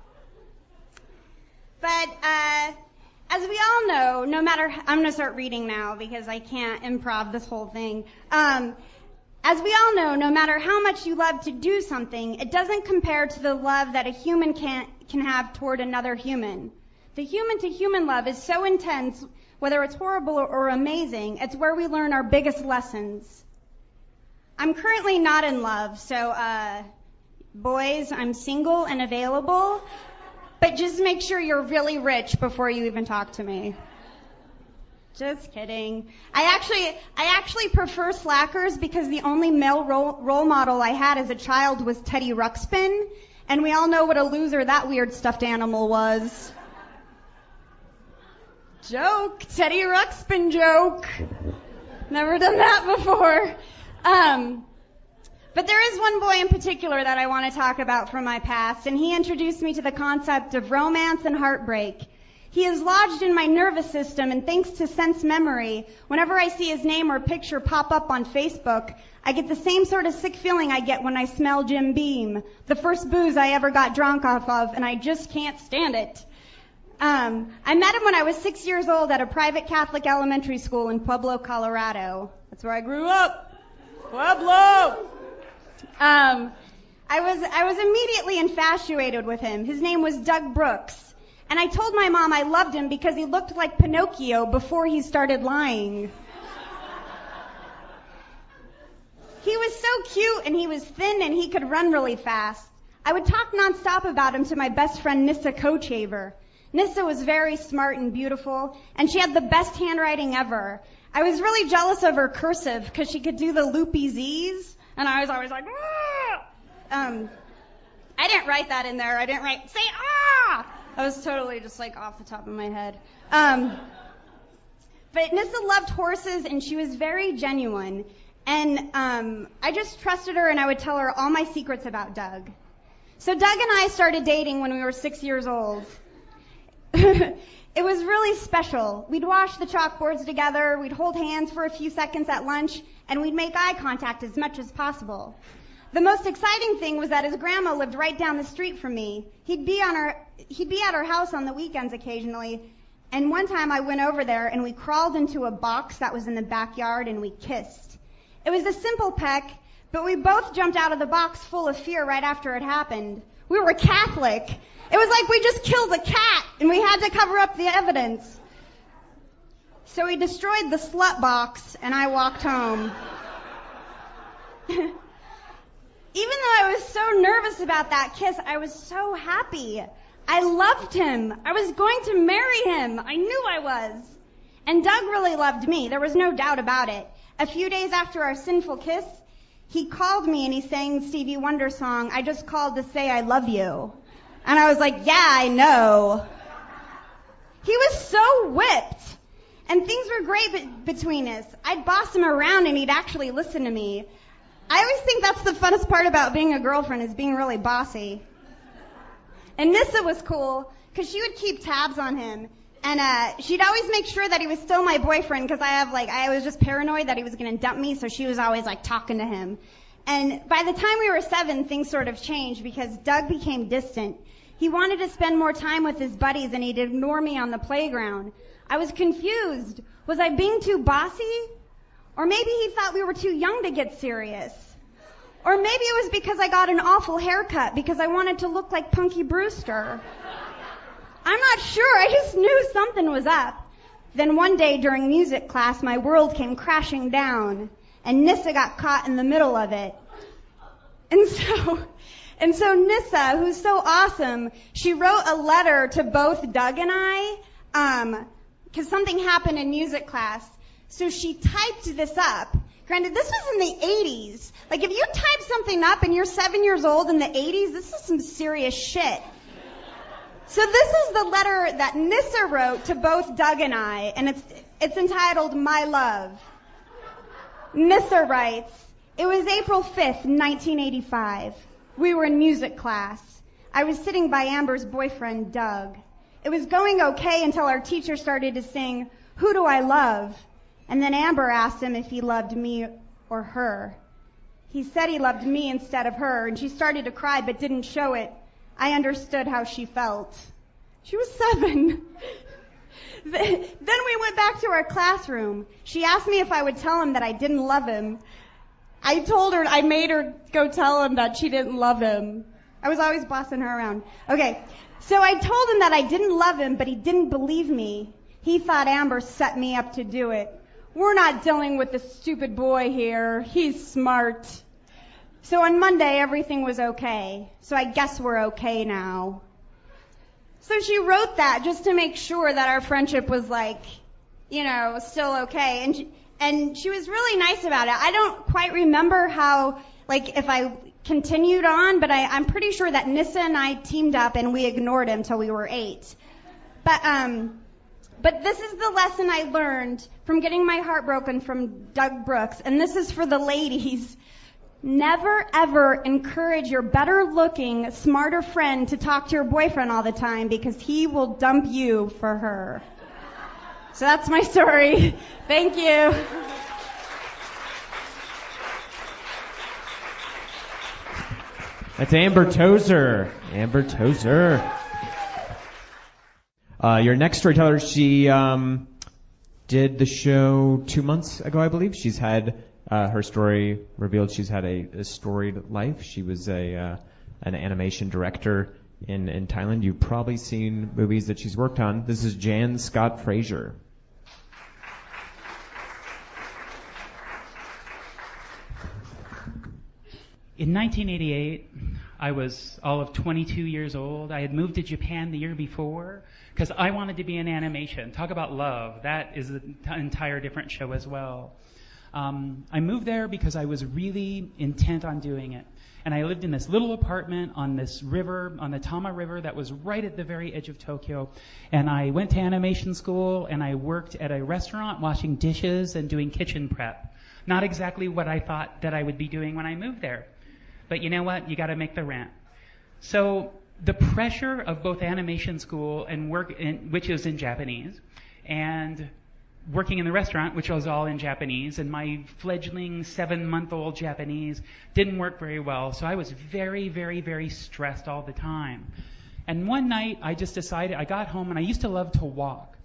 but uh, as we all know, no matter, I'm going to start reading now because I can't improv this whole thing. Um, as we all know, no matter how much you love to do something, it doesn't compare to the love that a human can can have toward another human. The human-to-human love is so intense, whether it's horrible or, or amazing, it's where we learn our biggest lessons. I'm currently not in love, so, uh, boys, I'm single and available, but just make sure you're really rich before you even talk to me. Just kidding. I actually, I actually prefer slackers because the only male role, role model I had as a child was Teddy Ruxpin, and we all know what a loser that weird stuffed animal was. Joke. Teddy Ruxpin joke. Never done that before. Um, but there is one boy in particular that I want to talk about from my past, and he introduced me to the concept of romance and heartbreak. He is lodged in my nervous system, and thanks to sense memory, whenever I see his name or picture pop up on Facebook, I get the same sort of sick feeling I get when I smell Jim Beam, the first booze I ever got drunk off of, and I just can't stand it. Um, I met him when I was six years old at a private Catholic elementary school in Pueblo, Colorado. That's where I grew up. Pueblo! Um, I was I was immediately infatuated with him. His name was Doug Brooks. And I told my mom I loved him because he looked like Pinocchio before he started lying. He was so cute, and he was thin, and he could run really fast. I would talk nonstop about him to my best friend Nissa Kochaver. Nissa was very smart and beautiful, and she had the best handwriting ever. I was really jealous of her cursive because she could do the loopy Z's, and I was always like, ah! Um, I didn't write that in there. I didn't write, say ah! I was totally just like off the top of my head. Um, but Nissa loved horses, and she was very genuine. And um, I just trusted her, and I would tell her all my secrets about Doug. So Doug and I started dating when we were six years old. It was really special. We'd wash the chalkboards together, we'd hold hands for a few seconds at lunch, and we'd make eye contact as much as possible. The most exciting thing was that his grandma lived right down the street from me. He'd be on her, he'd be at her house on the weekends occasionally, and one time I went over there and we crawled into a box that was in the backyard and we kissed. It was a simple peck, but we both jumped out of the box full of fear right after it happened. We were Catholic. It was like we just killed a cat and we had to cover up the evidence. So we destroyed the slut box and I walked home. Even though I was so nervous about that kiss, I was so happy. I loved him. I was going to marry him. I knew I was. And Doug really loved me. There was no doubt about it. A few days after our sinful kiss, he called me and he sang Stevie Wonder's song, I Just Called to Say I Love You. And I was like, yeah, I know. He was so whipped. And things were great be- between us. I'd boss him around and he'd actually listen to me. I always think that's the funnest part about being a girlfriend is being really bossy. And Nissa was cool because she would keep tabs on him. And uh she'd always make sure that he was still my boyfriend because I have like, I was just paranoid that he was going to dump me, so she was always like talking to him. And by the time we were seven, things sort of changed because Doug became distant. He wanted to spend more time with his buddies and he'd ignore me on the playground. I was confused. Was I being too bossy? Or maybe he thought we were too young to get serious. Or maybe it was because I got an awful haircut because I wanted to look like Punky Brewster. I'm not sure. I just knew something was up. Then one day during music class, my world came crashing down, and Nissa got caught in the middle of it. And so, and so Nissa, who's so awesome, she wrote a letter to both Doug and I, um, because something happened in music class. So she typed this up. Granted, this was in the eighties. Like, if you type something up and you're seven years old in the eighties, this is some serious shit. So this is the letter that Nissa wrote to both Doug and I, and it's it's entitled My Love. Nissa writes, it was April fifth, nineteen eighty-five. We were in music class. I was sitting by Amber's boyfriend, Doug. It was going okay until our teacher started to sing, Who Do I Love? And then Amber asked him if he loved me or her. He said he loved me instead of her, and she started to cry but didn't show it. I understood how she felt. She was seven. Then we went back to our classroom. She asked me if I would tell him that I didn't love him. I told her, I made her go tell him that she didn't love him. I was always bossing her around. Okay, so I told him that I didn't love him, but he didn't believe me. He thought Amber set me up to do it. We're not dealing with a stupid boy here. He's smart. So on Monday, everything was okay. So I guess we're okay now. So she wrote that just to make sure that our friendship was like, you know, still okay. And she, and she was really nice about it. I don't quite remember how, like, if I continued on, but I, I'm pretty sure that Nissa and I teamed up and we ignored him till we were eight. But, um, but this is the lesson I learned from getting my heart broken from Doug Brooks. And this is for the ladies. Never, ever encourage your better-looking, smarter friend to talk to your boyfriend all the time because he will dump you for her. So that's my story. Thank you. That's Amber Tozer. Amber Tozer. Uh, your next storyteller, she um, did the show two months ago, I believe. She's had Uh, her story revealed she's had a, a storied life. She was a uh, an animation director in, in Thailand. You've probably seen movies that she's worked on. This is Jan Scott Fraser. In nineteen eighty-eight, I was all of twenty-two years old. I had moved to Japan the year before because I wanted to be in animation. Talk about love. That is an entire different show as well. Um, I moved there because I was really intent on doing it. And I lived in this little apartment on this river, on the Tama River, that was right at the very edge of Tokyo. And I went to animation school, and I worked at a restaurant washing dishes and doing kitchen prep. Not exactly what I thought that I would be doing when I moved there. But you know what? You got to make the rent. So the pressure of both animation school and work, in, which is in Japanese, and working in the restaurant, which was all in Japanese, and my fledgling seven-month-old Japanese didn't work very well. So I was very, very, very stressed all the time. And one night, I just decided, I got home, and I used to love to walk.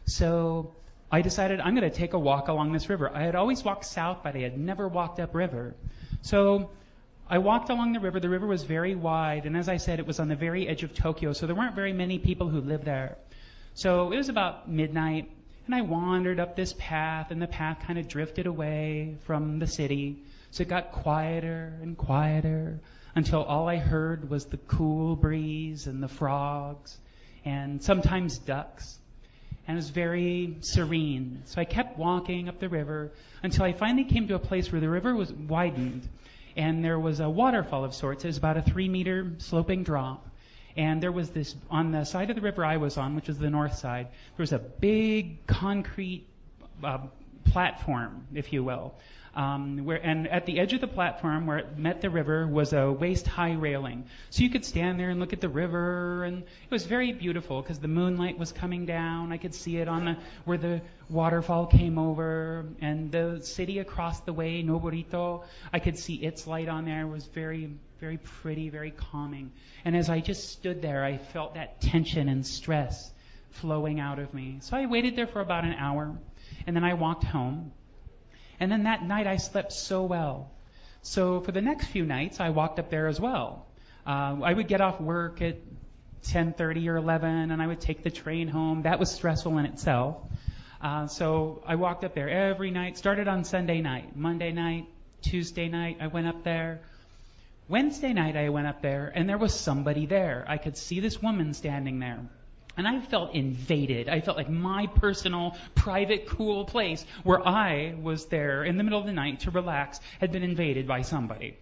So I decided I'm going to take a walk along this river. I had always walked south, but I had never walked upriver. So I walked along the river. The river was very wide, and as I said, it was on the very edge of Tokyo, so there weren't very many people who lived there. So it was about midnight, and I wandered up this path, and the path kind of drifted away from the city. So it got quieter and quieter until all I heard was the cool breeze and the frogs and sometimes ducks. And it was very serene. So I kept walking up the river until I finally came to a place where the river was widened, and there was a waterfall of sorts. It was about a three-meter sloping drop. And there was this, on the side of the river I was on, which was the north side, there was a big concrete uh, platform, if you will. Um, where, and at the edge of the platform where it met the river was a waist-high railing. So you could stand there and look at the river, and it was very beautiful because the moonlight was coming down. I could see it on the where the waterfall came over, and the city across the way, Noborito, I could see its light on there. It was very, very pretty, very calming. And as I just stood there, I felt that tension and stress flowing out of me. So I waited there for about an hour, and then I walked home. And then that night I slept so well. So for the next few nights, I walked up there as well. Uh, I would get off work at ten thirty or eleven, and I would take the train home. That was stressful in itself. Uh, so I walked up there every night. Started on Sunday night. Monday night, Tuesday night, I went up there. Wednesday night, I went up there, and there was somebody there. I could see this woman standing there. And I felt invaded. I felt like my personal, private, cool place where I was there in the middle of the night to relax had been invaded by somebody.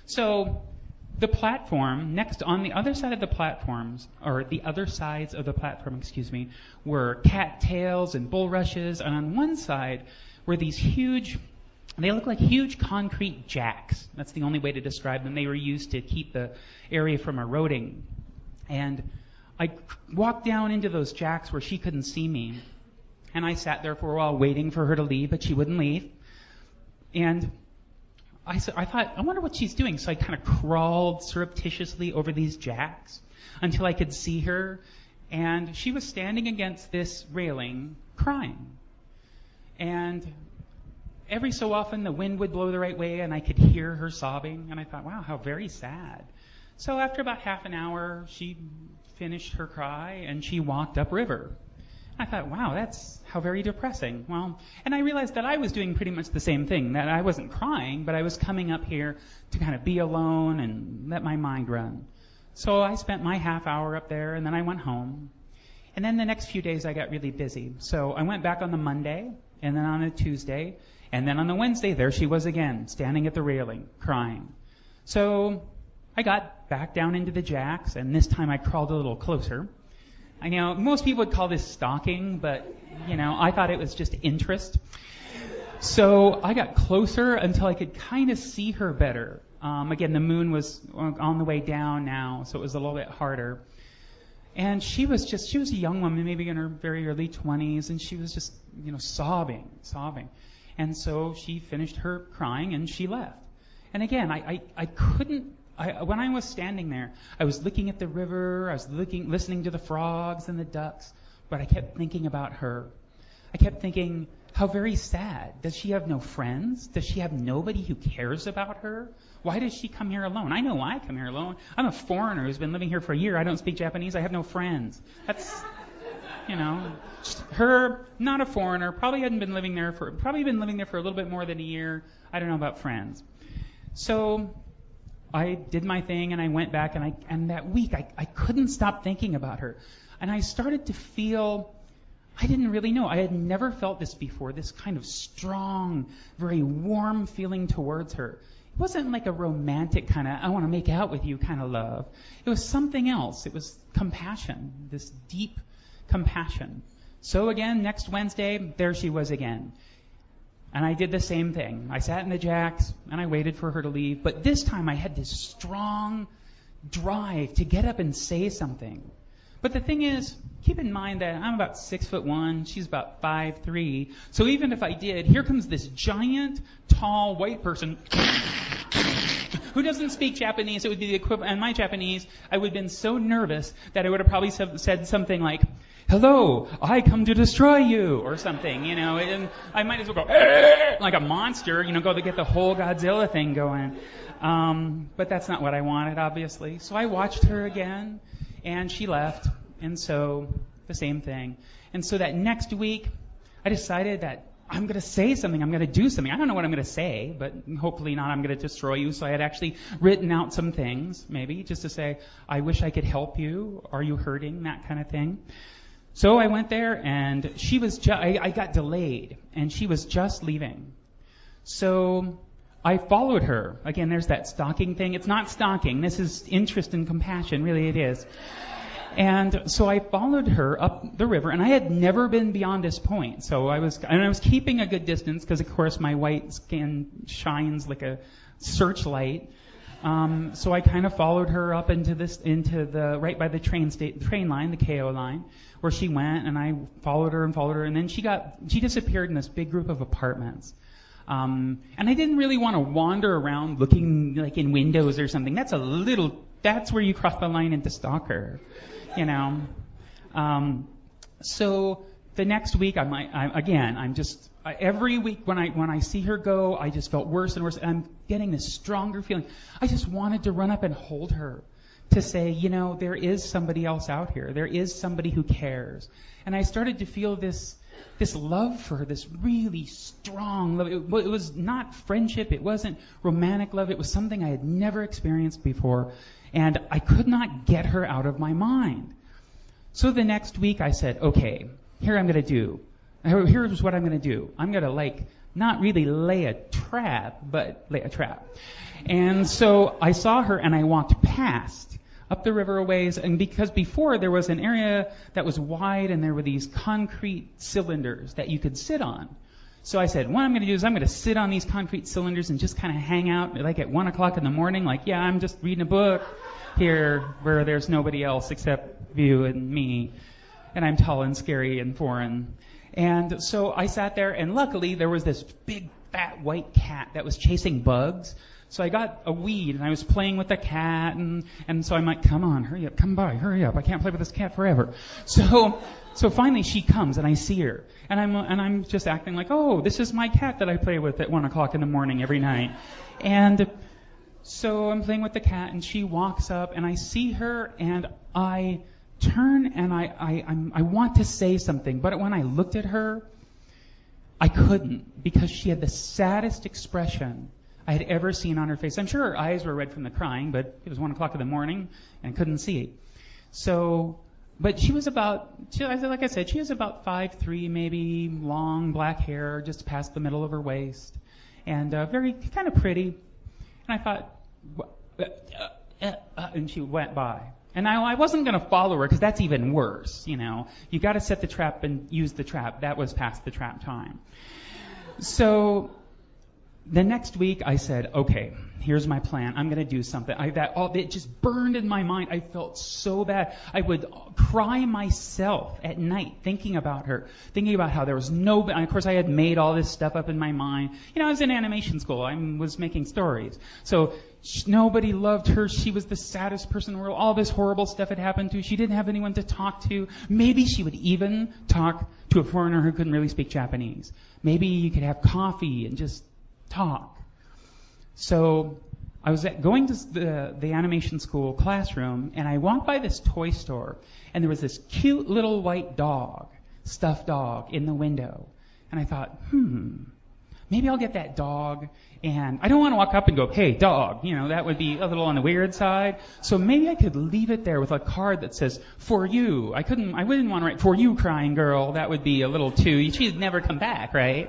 So the platform, next on the other side of the platforms, or the other sides of the platform, excuse me, were cattails and bulrushes. And on one side were these huge, they look like huge concrete jacks. That's the only way to describe them. They were used to keep the area from eroding. And I walked down into those jacks where she couldn't see me, and I sat there for a while waiting for her to leave, but she wouldn't leave. And I, I thought, I wonder what she's doing. So I kind of crawled surreptitiously over these jacks until I could see her, and she was standing against this railing crying. And every so often the wind would blow the right way, and I could hear her sobbing, and I thought, wow, how very sad. So after about half an hour, she finished her cry, and she walked upriver. I thought, wow, that's how very depressing. Well, and I realized that I was doing pretty much the same thing, that I wasn't crying, but I was coming up here to kind of be alone and let my mind run. So I spent my half hour up there, and then I went home. And then the next few days I got really busy. So I went back on the Monday, and then on a Tuesday, and then on the Wednesday, there she was again, standing at the railing, crying. So I got back down into the jacks, and this time I crawled a little closer. I know most people would call this stalking, but, you know, I thought it was just interest. So I got closer until I could kind of see her better. Um, again, the moon was on the way down now, so it was a little bit harder. And she was just, she was a young woman, maybe in her very early twenties, and she was just, you know, sobbing, sobbing. And so she finished her crying, and she left. And again, I, I, I couldn't, I, when I was standing there, I was looking at the river, I was looking, listening to the frogs and the ducks, but I kept thinking about her. I kept thinking, how very sad. Does she have no friends? Does she have nobody who cares about her? Why does she come here alone? I know I come here alone. I'm a foreigner who's been living here for a year. I don't speak Japanese. I have no friends. That's, you know, her, not a foreigner, probably hadn't been living there for, probably been living there for a little bit more than a year. I don't know about friends. So I did my thing and I went back and I, and that week I, I couldn't stop thinking about her. And I started to feel, I didn't really know. I had never felt this before, this kind of strong, very warm feeling towards her. It wasn't like a romantic kind of, I want to make out with you kind of love. It was something else. It was compassion, this deep compassion. So again, next Wednesday, there she was again. And I did the same thing. I sat in the jacks and I waited for her to leave. But this time I had this strong drive to get up and say something. But the thing is, keep in mind that I'm about six foot one, she's about five three. So even if I did, here comes this giant, tall, white person who doesn't speak Japanese. It would be the equivalent. And my Japanese, I would have been so nervous that I would have probably said something like, "Hello, I come to destroy you," or something, you know. And I might as well go like a monster, you know, go to get the whole Godzilla thing going. Um, but that's not what I wanted, obviously. So I watched her again. And she left, and so the same thing. And so that next week, I decided that I'm going to say something. I'm going to do something. I don't know what I'm going to say, but hopefully not I'm going to destroy you. So I had actually written out some things, maybe, just to say, I wish I could help you. Are you hurting? That kind of thing. So I went there, and she was ju- I, I got delayed, and she was just leaving. So I followed her. Again, there's that stalking thing. It's not stalking. This is interest and compassion. Really, it is. And so I followed her up the river, and I had never been beyond this point. So I was, and I was keeping a good distance because, of course, my white skin shines like a searchlight. Um, so I kind of followed her up into this, into the right by the train state, train line, the K O line, where she went, and I followed her and followed her, and then she got, she disappeared in this big group of apartments. Um, and I didn't really want to wander around looking like in windows or something. That's a little, that's where you cross the line into stalker, you know. Um, so the next week, I might, I, again, I'm just, I, every week when I, when I see her go, I just felt worse and worse. And I'm getting this stronger feeling. I just wanted to run up and hold her to say, you know, there is somebody else out here. There is somebody who cares. And I started to feel this, this love for her, this really strong love. It, it was not friendship. It wasn't romantic love. It was something I had never experienced before. And I could not get her out of my mind. So the next week I said, okay, here I'm going to do. Here's what I'm going to do. I'm going to like, not really lay a trap, but lay a trap. And so I saw her and I walked past up the river a ways, and because before there was an area that was wide and there were these concrete cylinders that you could sit on. So I said, what I'm going to do is I'm going to sit on these concrete cylinders and just kind of hang out like at one o'clock in the morning, like, yeah, I'm just reading a book here where there's nobody else except you and me, and I'm tall and scary and foreign. And so I sat there, and luckily there was this big fat white cat that was chasing bugs. So I got a weed, and I was playing with the cat, and, and so I'm like, come on, hurry up, come by, hurry up. I can't play with this cat forever. So, so finally she comes, and I see her, and I'm, and I'm just acting like, oh, this is my cat that I play with at one o'clock in the morning every night. And so I'm playing with the cat, and she walks up, and I see her, and I turn, and I, I, I'm, I want to say something, but when I looked at her, I couldn't, because she had the saddest expression I had ever seen on her face. I'm sure her eyes were red from the crying, but it was one o'clock in the morning and couldn't see. So, but she was about, she, like I said, she was about five three, maybe, long black hair just past the middle of her waist, and uh, very kind of pretty. And I thought, uh, uh, uh, and she went by. And I, I wasn't going to follow her because that's even worse, you know. You got to set the trap and use the trap. That was past the trap time. So the next week I said, okay, here's my plan. I'm going to do something. I, that all, it just burned in my mind. I felt so bad. I would cry myself at night thinking about her, thinking about how there was no, and of course I had made all this stuff up in my mind. You know, I was in animation school. I was making stories. So sh- nobody loved her. She was the saddest person in the world. All this horrible stuff had happened to her. She didn't have anyone to talk to. Maybe she would even talk to a foreigner who couldn't really speak Japanese. Maybe you could have coffee and just talk. So I was at, going to the, the animation school classroom, and I walked by this toy store, and there was this cute little white dog, stuffed dog, in the window. And I thought, hmm, maybe I'll get that dog. And I don't want to walk up and go, hey, dog. You know, that would be a little on the weird side. So maybe I could leave it there with a card that says, for you. I couldn't, I wouldn't want to write, for you, crying girl. That would be a little too, she'd never come back, right?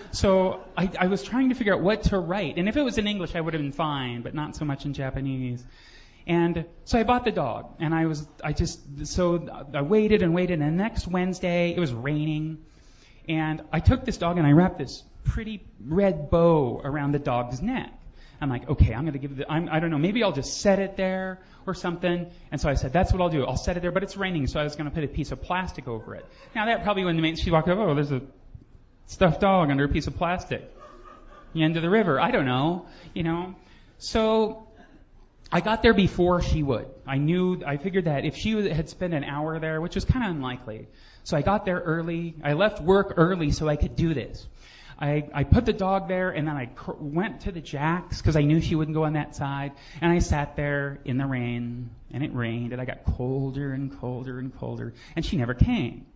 So I, I was trying to figure out what to write. And if it was in English, I would have been fine, but not so much in Japanese. And so I bought the dog. And I was, I just, so I waited and waited. And next Wednesday, it was raining. And I took this dog and I wrapped this pretty red bow around the dog's neck. I'm like, okay, I'm going to give it, I'm, I don't know, maybe I'll just set it there or something. And so I said, that's what I'll do. I'll set it there, but it's raining, so I was going to put a piece of plastic over it. Now that probably wouldn't make, she walked up, oh, there's a stuffed dog under a piece of plastic. The end of the river. I don't know, you know. So I got there before she would. I knew, I figured that if she had spent an hour there, which was kind of unlikely. So I got there early. I left work early so I could do this. I, I put the dog there, and then I cr- went to the jacks because I knew she wouldn't go on that side. And I sat there in the rain, and it rained, and I got colder and colder and colder, and she never came.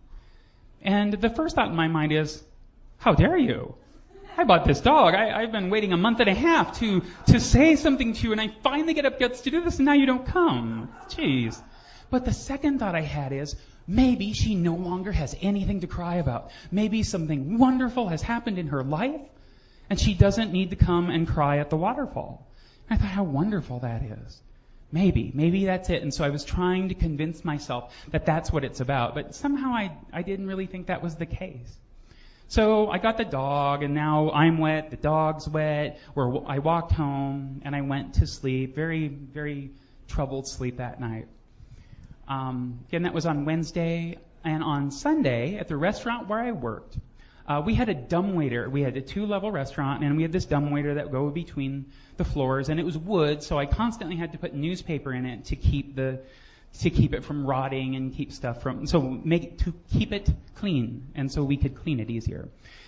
And the first thought in my mind is, how dare you? I bought this dog. I, I've been waiting a month and a half to, to say something to you, and I finally get up guts to do this, and now you don't come. Jeez. But the second thought I had is, maybe she no longer has anything to cry about. Maybe something wonderful has happened in her life, and she doesn't need to come and cry at the waterfall. And I thought, how wonderful that is. Maybe, maybe that's it. And so I was trying to convince myself that that's what it's about. But somehow I, I didn't really think that was the case. So I got the dog, and now I'm wet, the dog's wet. Where I walked home, and I went to sleep. Very, very troubled sleep that night. Um, again, that was on Wednesday. And on Sunday, at the restaurant where I worked, uh, we had a dumbwaiter. We had a two-level restaurant, and we had this dumbwaiter that would go between the floors, and it was wood, so I constantly had to put newspaper in it to keep the to keep it from rotting and keep stuff from, so make it, to keep it clean, and so we could clean it easier.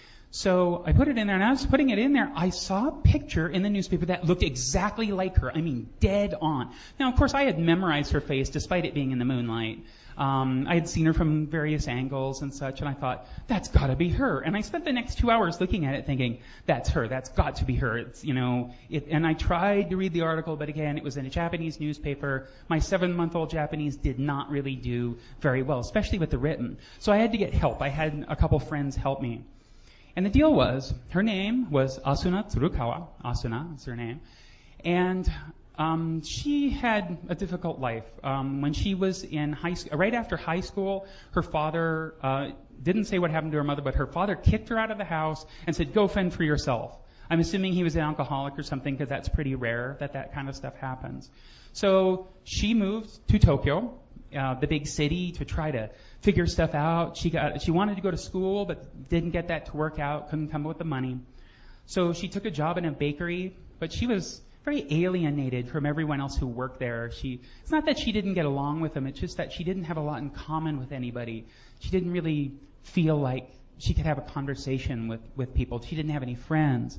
So I put it in there, and as I was putting it in there, I saw a picture in the newspaper that looked exactly like her. I mean, dead on. Now, of course, I had memorized her face, despite it being in the moonlight. Um, I had seen her from various angles and such, and I thought, that's got to be her. And I spent the next two hours looking at it thinking, that's her, that's got to be her. It's, you know, it, and I tried to read the article, but again, it was in a Japanese newspaper. My seven-month-old Japanese did not really do very well, especially with the written. So I had to get help. I had a couple friends help me. And the deal was, her name was Asuna Tsurukawa. Asuna is her name. And um, she had a difficult life. Um, when she was in high school, right after high school, her father uh, didn't say what happened to her mother, but her father kicked her out of the house and said, go fend for yourself. I'm assuming he was an alcoholic or something, because that's pretty rare that that kind of stuff happens. So she moved to Tokyo, uh, the big city, to try to figure stuff out. She got, she wanted to go to school, but didn't get that to work out, couldn't come up with the money. So she took a job in a bakery, but she was very alienated from everyone else who worked there. She, it's not that she didn't get along with them, it's just that she didn't have a lot in common with anybody. She didn't really feel like she could have a conversation with, with people. She didn't have any friends.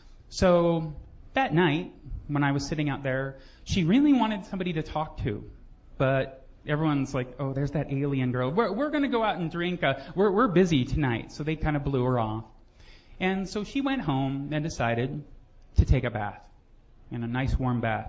So that night, when I was sitting out there, she really wanted somebody to talk to, but everyone's like, oh, there's that alien girl. We're, we're going to go out and drink. Uh, we're, we're busy tonight. So they kind of blew her off. And so she went home and decided to take a bath, in a nice warm bath.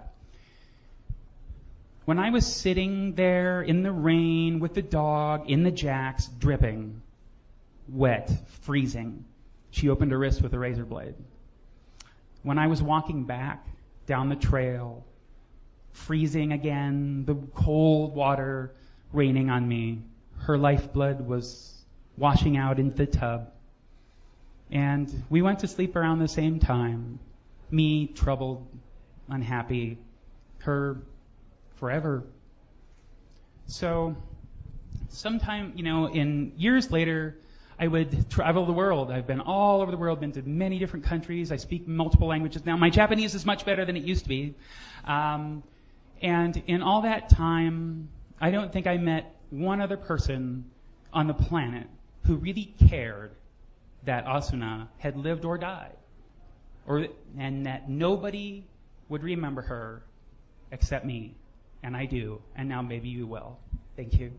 When I was sitting there in the rain with the dog in the jacks, dripping, wet, freezing, she opened her wrist with a razor blade. When I was walking back down the trail, freezing again, the cold water raining on me, her lifeblood was washing out into the tub. And we went to sleep around the same time. Me, troubled, unhappy. Her, forever. So, sometime, you know, in years later, I would travel the world. I've been all over the world, been to many different countries. I speak multiple languages now. My Japanese is much better than it used to be. Um, and in all that time, I don't think I met one other person on the planet who really cared that Asuna had lived or died, or and that nobody would remember her except me. And I do, and now maybe you will. Thank you.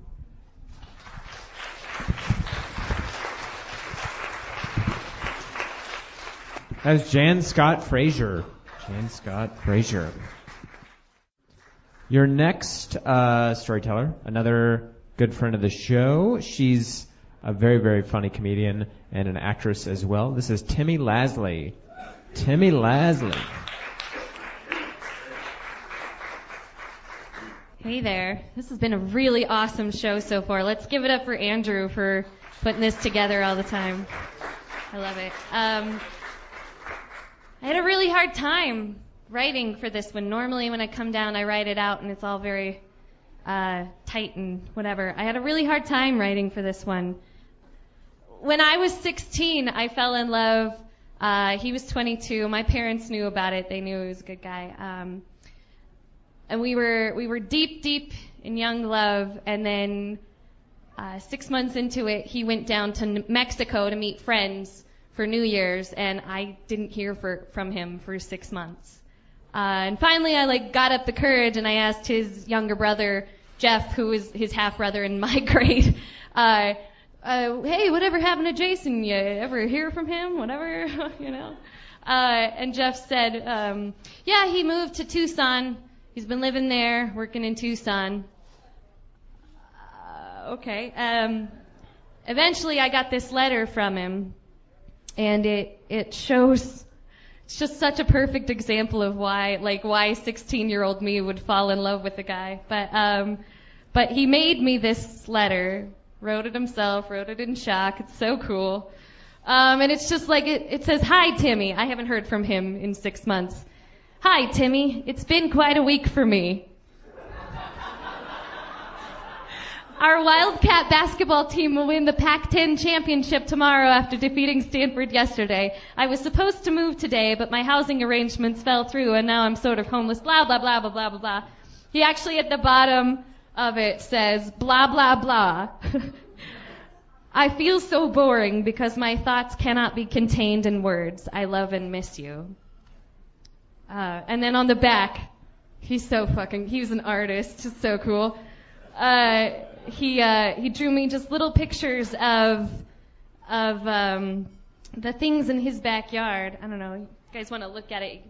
That was Jan Scott Frazier. Jan Scott Frazier. Your next uh, storyteller, another good friend of the show. She's a very, very funny comedian and an actress as well. This is Timmy Lasley. Timmy Lasley. Hey there. This has been a really awesome show so far. Let's give it up for Andrew for putting this together all the time. I love it. Um, I had a really hard time writing for this one. Normally when I come down, I write it out and it's all very uh, tight and whatever. I had a really hard time writing for this one. When I was sixteen, I fell in love. Uh, he was twenty-two. My parents knew about it. They knew he was a good guy. Um, and we were we were deep, deep in young love. And then uh, six months into it, he went down to Mexico to meet friends for New Year's, and I didn't hear for, from him for six months. Uh, and finally, I like got up the courage, and I asked his younger brother, Jeff, who was his half brother in my grade, uh, uh, hey, whatever happened to Jason? You ever hear from him? Whatever, you know. Uh, and Jeff said, um, yeah, he moved to Tucson. He's been living there, working in Tucson. Uh, okay. Um, eventually, I got this letter from him. And it, it shows, it's just such a perfect example of why, like, why sixteen-year-old me would fall in love with a guy. But, um, but he made me this letter, wrote it himself, wrote it in chalk. It's so cool. Um, and it's just like, it, it says, hi, Timmy. I haven't heard from him in six months. Hi, Timmy. It's been quite a week for me. Our Wildcat basketball team will win the Pac ten championship tomorrow after defeating Stanford yesterday. I was supposed to move today, but my housing arrangements fell through, and now I'm sort of homeless, blah, blah, blah, blah, blah, blah, blah. He actually, at the bottom of it, says, blah, blah, blah. I feel so boring because my thoughts cannot be contained in words. I love and miss you. Uh, and then on the back, he's so fucking, he was an artist, just so cool. Uh, he, uh, he drew me just little pictures of, of, um, the things in his backyard. I don't know. You guys want to look at it?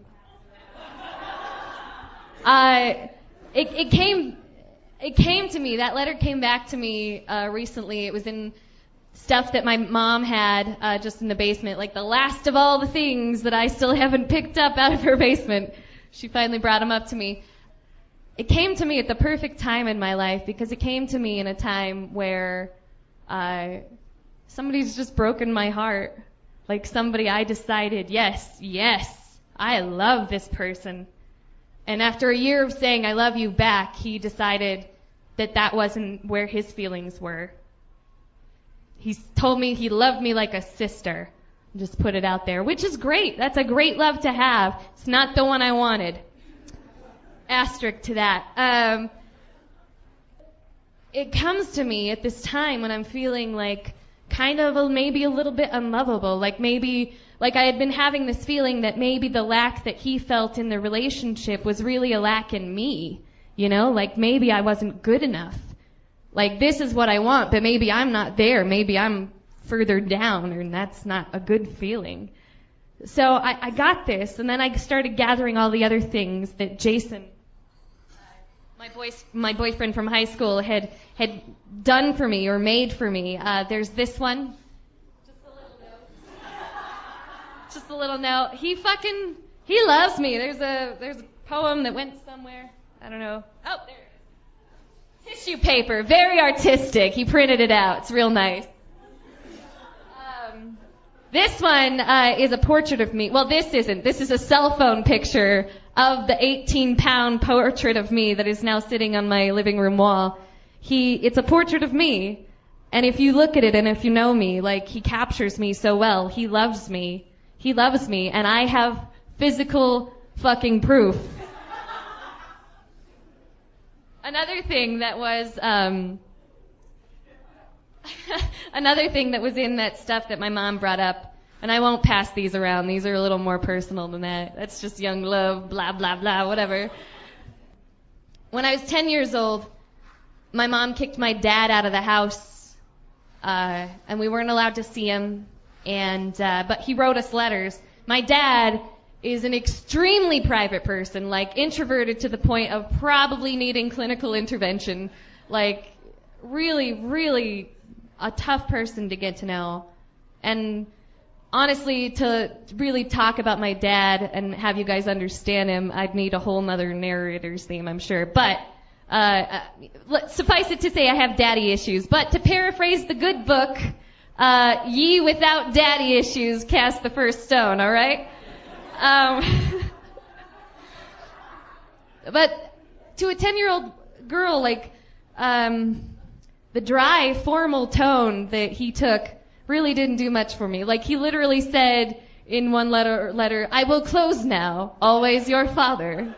Uh, it, it came, it came to me, that letter came back to me, uh, recently. It was in stuff that my mom had, uh, just in the basement, like the last of all the things that I still haven't picked up out of her basement. She finally brought them up to me. It came to me at the perfect time in my life because it came to me in a time where uh, somebody's just broken my heart. Like somebody I decided, yes, yes, I love this person. And after a year of saying I love you back, he decided that that wasn't where his feelings were. He told me he loved me like a sister. Just put it out there, which is great. That's a great love to have. It's not the one I wanted. Asterisk to that. Um, it comes to me at this time when I'm feeling like kind of a, maybe a little bit unlovable, like maybe like I had been having this feeling that maybe the lack that he felt in the relationship was really a lack in me, you know, like maybe I wasn't good enough. Like this is what I want, but maybe I'm not there. Maybe I'm further down, and that's not a good feeling. So I, I got this, and then I started gathering all the other things that Jason, my boy, my boyfriend from high school, had had done for me or made for me. Uh, there's this one. Just a little note. Just a little note. He fucking, he loves me. There's a there's a poem that went somewhere. I don't know. Oh, there it is. Tissue paper. Very artistic. He printed it out. It's real nice. Um, This one uh, is a portrait of me. Well, this isn't. This is a cell phone picture of the eighteen pound portrait of me that is now sitting on my living room wall. He, it's a portrait of me. And if you look at it and if you know me, like, he captures me so well. He loves me. He loves me. And I have physical fucking proof. Another thing that was, um, another thing that was in that stuff that my mom brought up, and I won't pass these around. These are a little more personal than that. That's just young love, blah, blah, blah, whatever. When I was ten years old, my mom kicked my dad out of the house, uh, and we weren't allowed to see him, and, uh, but he wrote us letters. My dad is an extremely private person, like introverted to the point of probably needing clinical intervention, like really, really a tough person to get to know. And honestly, to really talk about my dad and have you guys understand him, I'd need a whole nother narrator's theme, I'm sure. But uh, uh, suffice it to say, I have daddy issues. But to paraphrase the good book, uh, ye without daddy issues cast the first stone, all right? Um, but to a ten-year-old girl, like, um, the dry, formal tone that he took really didn't do much for me. Like, he literally said in one letter, letter, I will close now, always your father.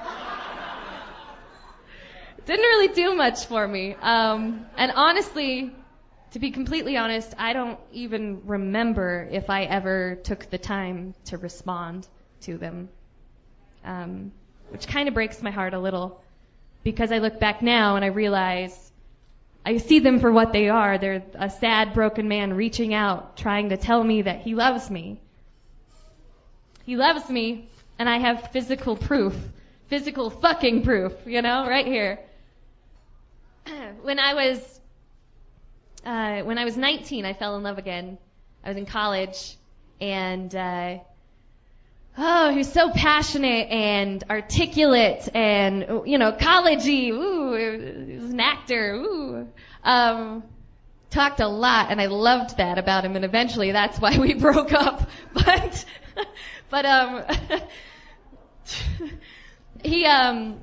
Didn't really do much for me. Um, and honestly, to be completely honest, I don't even remember if I ever took the time to respond to them. Um, which kind of breaks my heart a little, because I look back now and I realize I see them for what they are. They're a sad, broken man reaching out, trying to tell me that he loves me. He loves me, and I have physical proof. Physical fucking proof, you know, right here. When I was uh, when I was nineteen, I fell in love again. I was in college, and uh, oh, he was so passionate and articulate and, you know, college-y. Ooh, he was an actor. Ooh, um, talked a lot, and I loved that about him. And eventually, that's why we broke up. But, but um, he um.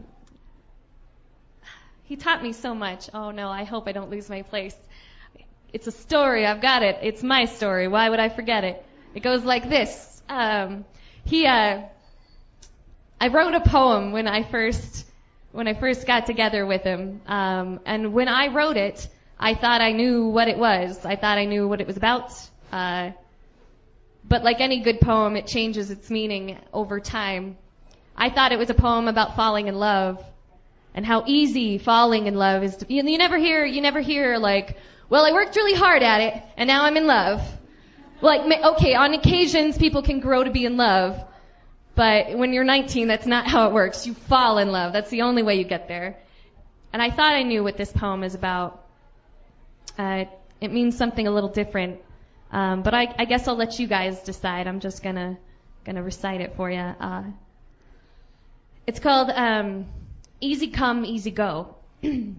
He taught me so much. Oh no, I hope I don't lose my place. It's a story. I've got it. It's my story. Why would I forget it? It goes like this. Um, he, uh, I wrote a poem when I first, when I first got together with him. Um, and when I wrote it, I thought I knew what it was. I thought I knew what it was about. Uh, but like any good poem, it changes its meaning over time. I thought it was a poem about falling in love. And how easy falling in love is to, you, you never hear, you never hear like, well, I worked really hard at it, and now I'm in love. Like, okay, on occasions people can grow to be in love, but when you're nineteen, that's not how it works. You fall in love. That's the only way you get there. And I thought I knew what this poem is about. Uh, it means something a little different. Um, but I, I guess I'll let you guys decide. I'm just gonna, gonna recite it for you. Uh, it's called, um, Easy come, easy go. If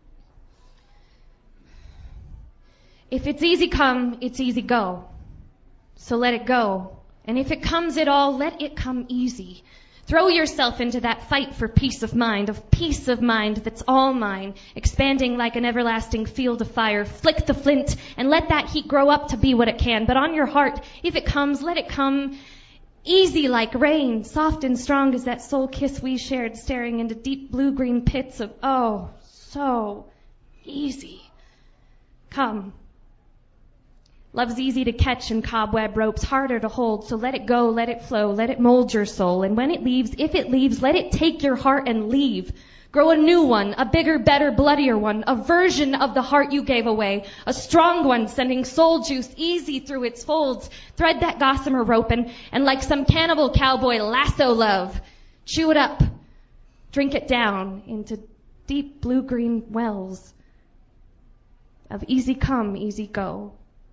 it's easy come, it's easy go. So let it go. And if it comes at all, let it come easy. Throw yourself into that fight for peace of mind, of peace of mind that's all mine, expanding like an everlasting field of fire. Flick the flint and let that heat grow up to be what it can. But on your heart, if it comes, let it come easy like rain, soft and strong as that soul kiss we shared, staring into deep blue-green pits of, oh, so easy. Come. Love's easy to catch in cobweb ropes, harder to hold, so let it go, let it flow, let it mold your soul. And when it leaves, if it leaves, let it take your heart and leave. Grow a new one, a bigger, better, bloodier one, a version of the heart you gave away, a strong one sending soul juice easy through its folds. Thread that gossamer rope and, and like some cannibal cowboy, lasso love. Chew it up, drink it down into deep blue-green wells of easy come, easy go.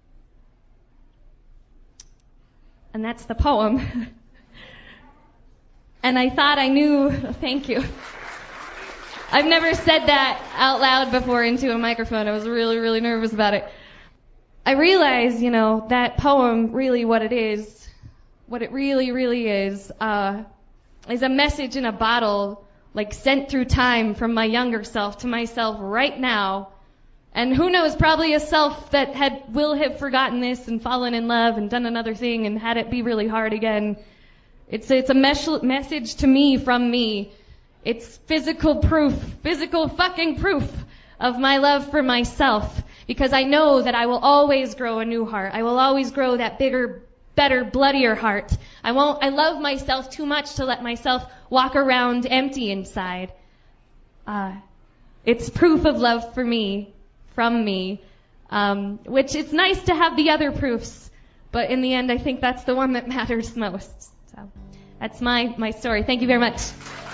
And that's the poem. And I thought I knew, thank you. I've never said that out loud before into a microphone. I was really, really nervous about it. I realize, you know, that poem, really what it is, what it really, really is, uh, is a message in a bottle, like sent through time from my younger self to myself right now. And who knows, probably a self that had will have forgotten this and fallen in love and done another thing and had it be really hard again. It's it's a mes- message to me from me. It's physical proof, physical fucking proof of my love for myself, because I know that I will always grow a new heart. I will always grow that bigger, better, bloodier heart. I won't. I love myself too much to let myself walk around empty inside. Uh, it's proof of love for me, from me, um, which it's nice to have the other proofs, but in the end, I think that's the one that matters most. So that's my my story. Thank you very much.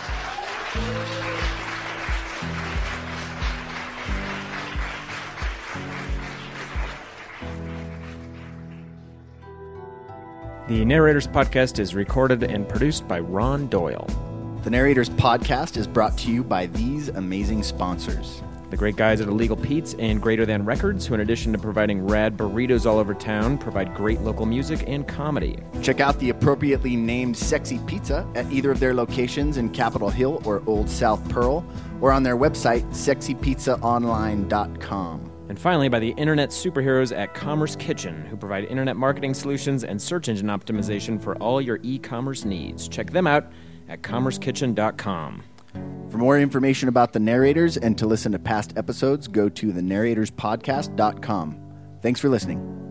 The Narrators Podcast is recorded and produced by Ron Doyle. The Narrators Podcast is brought to you by these amazing sponsors. The great guys at Illegal Pete's and Greater Than Records, who in addition to providing rad burritos all over town, provide great local music and comedy. Check out the appropriately named Sexy Pizza at either of their locations in Capitol Hill or Old South Pearl, or on their website, sexy pizza online dot com. And finally, by the internet superheroes at Commerce Kitchen, who provide internet marketing solutions and search engine optimization for all your e-commerce needs. Check them out at commerce kitchen dot com. For more information about the Narrators and to listen to past episodes, go to the narrators podcast dot com. Thanks for listening.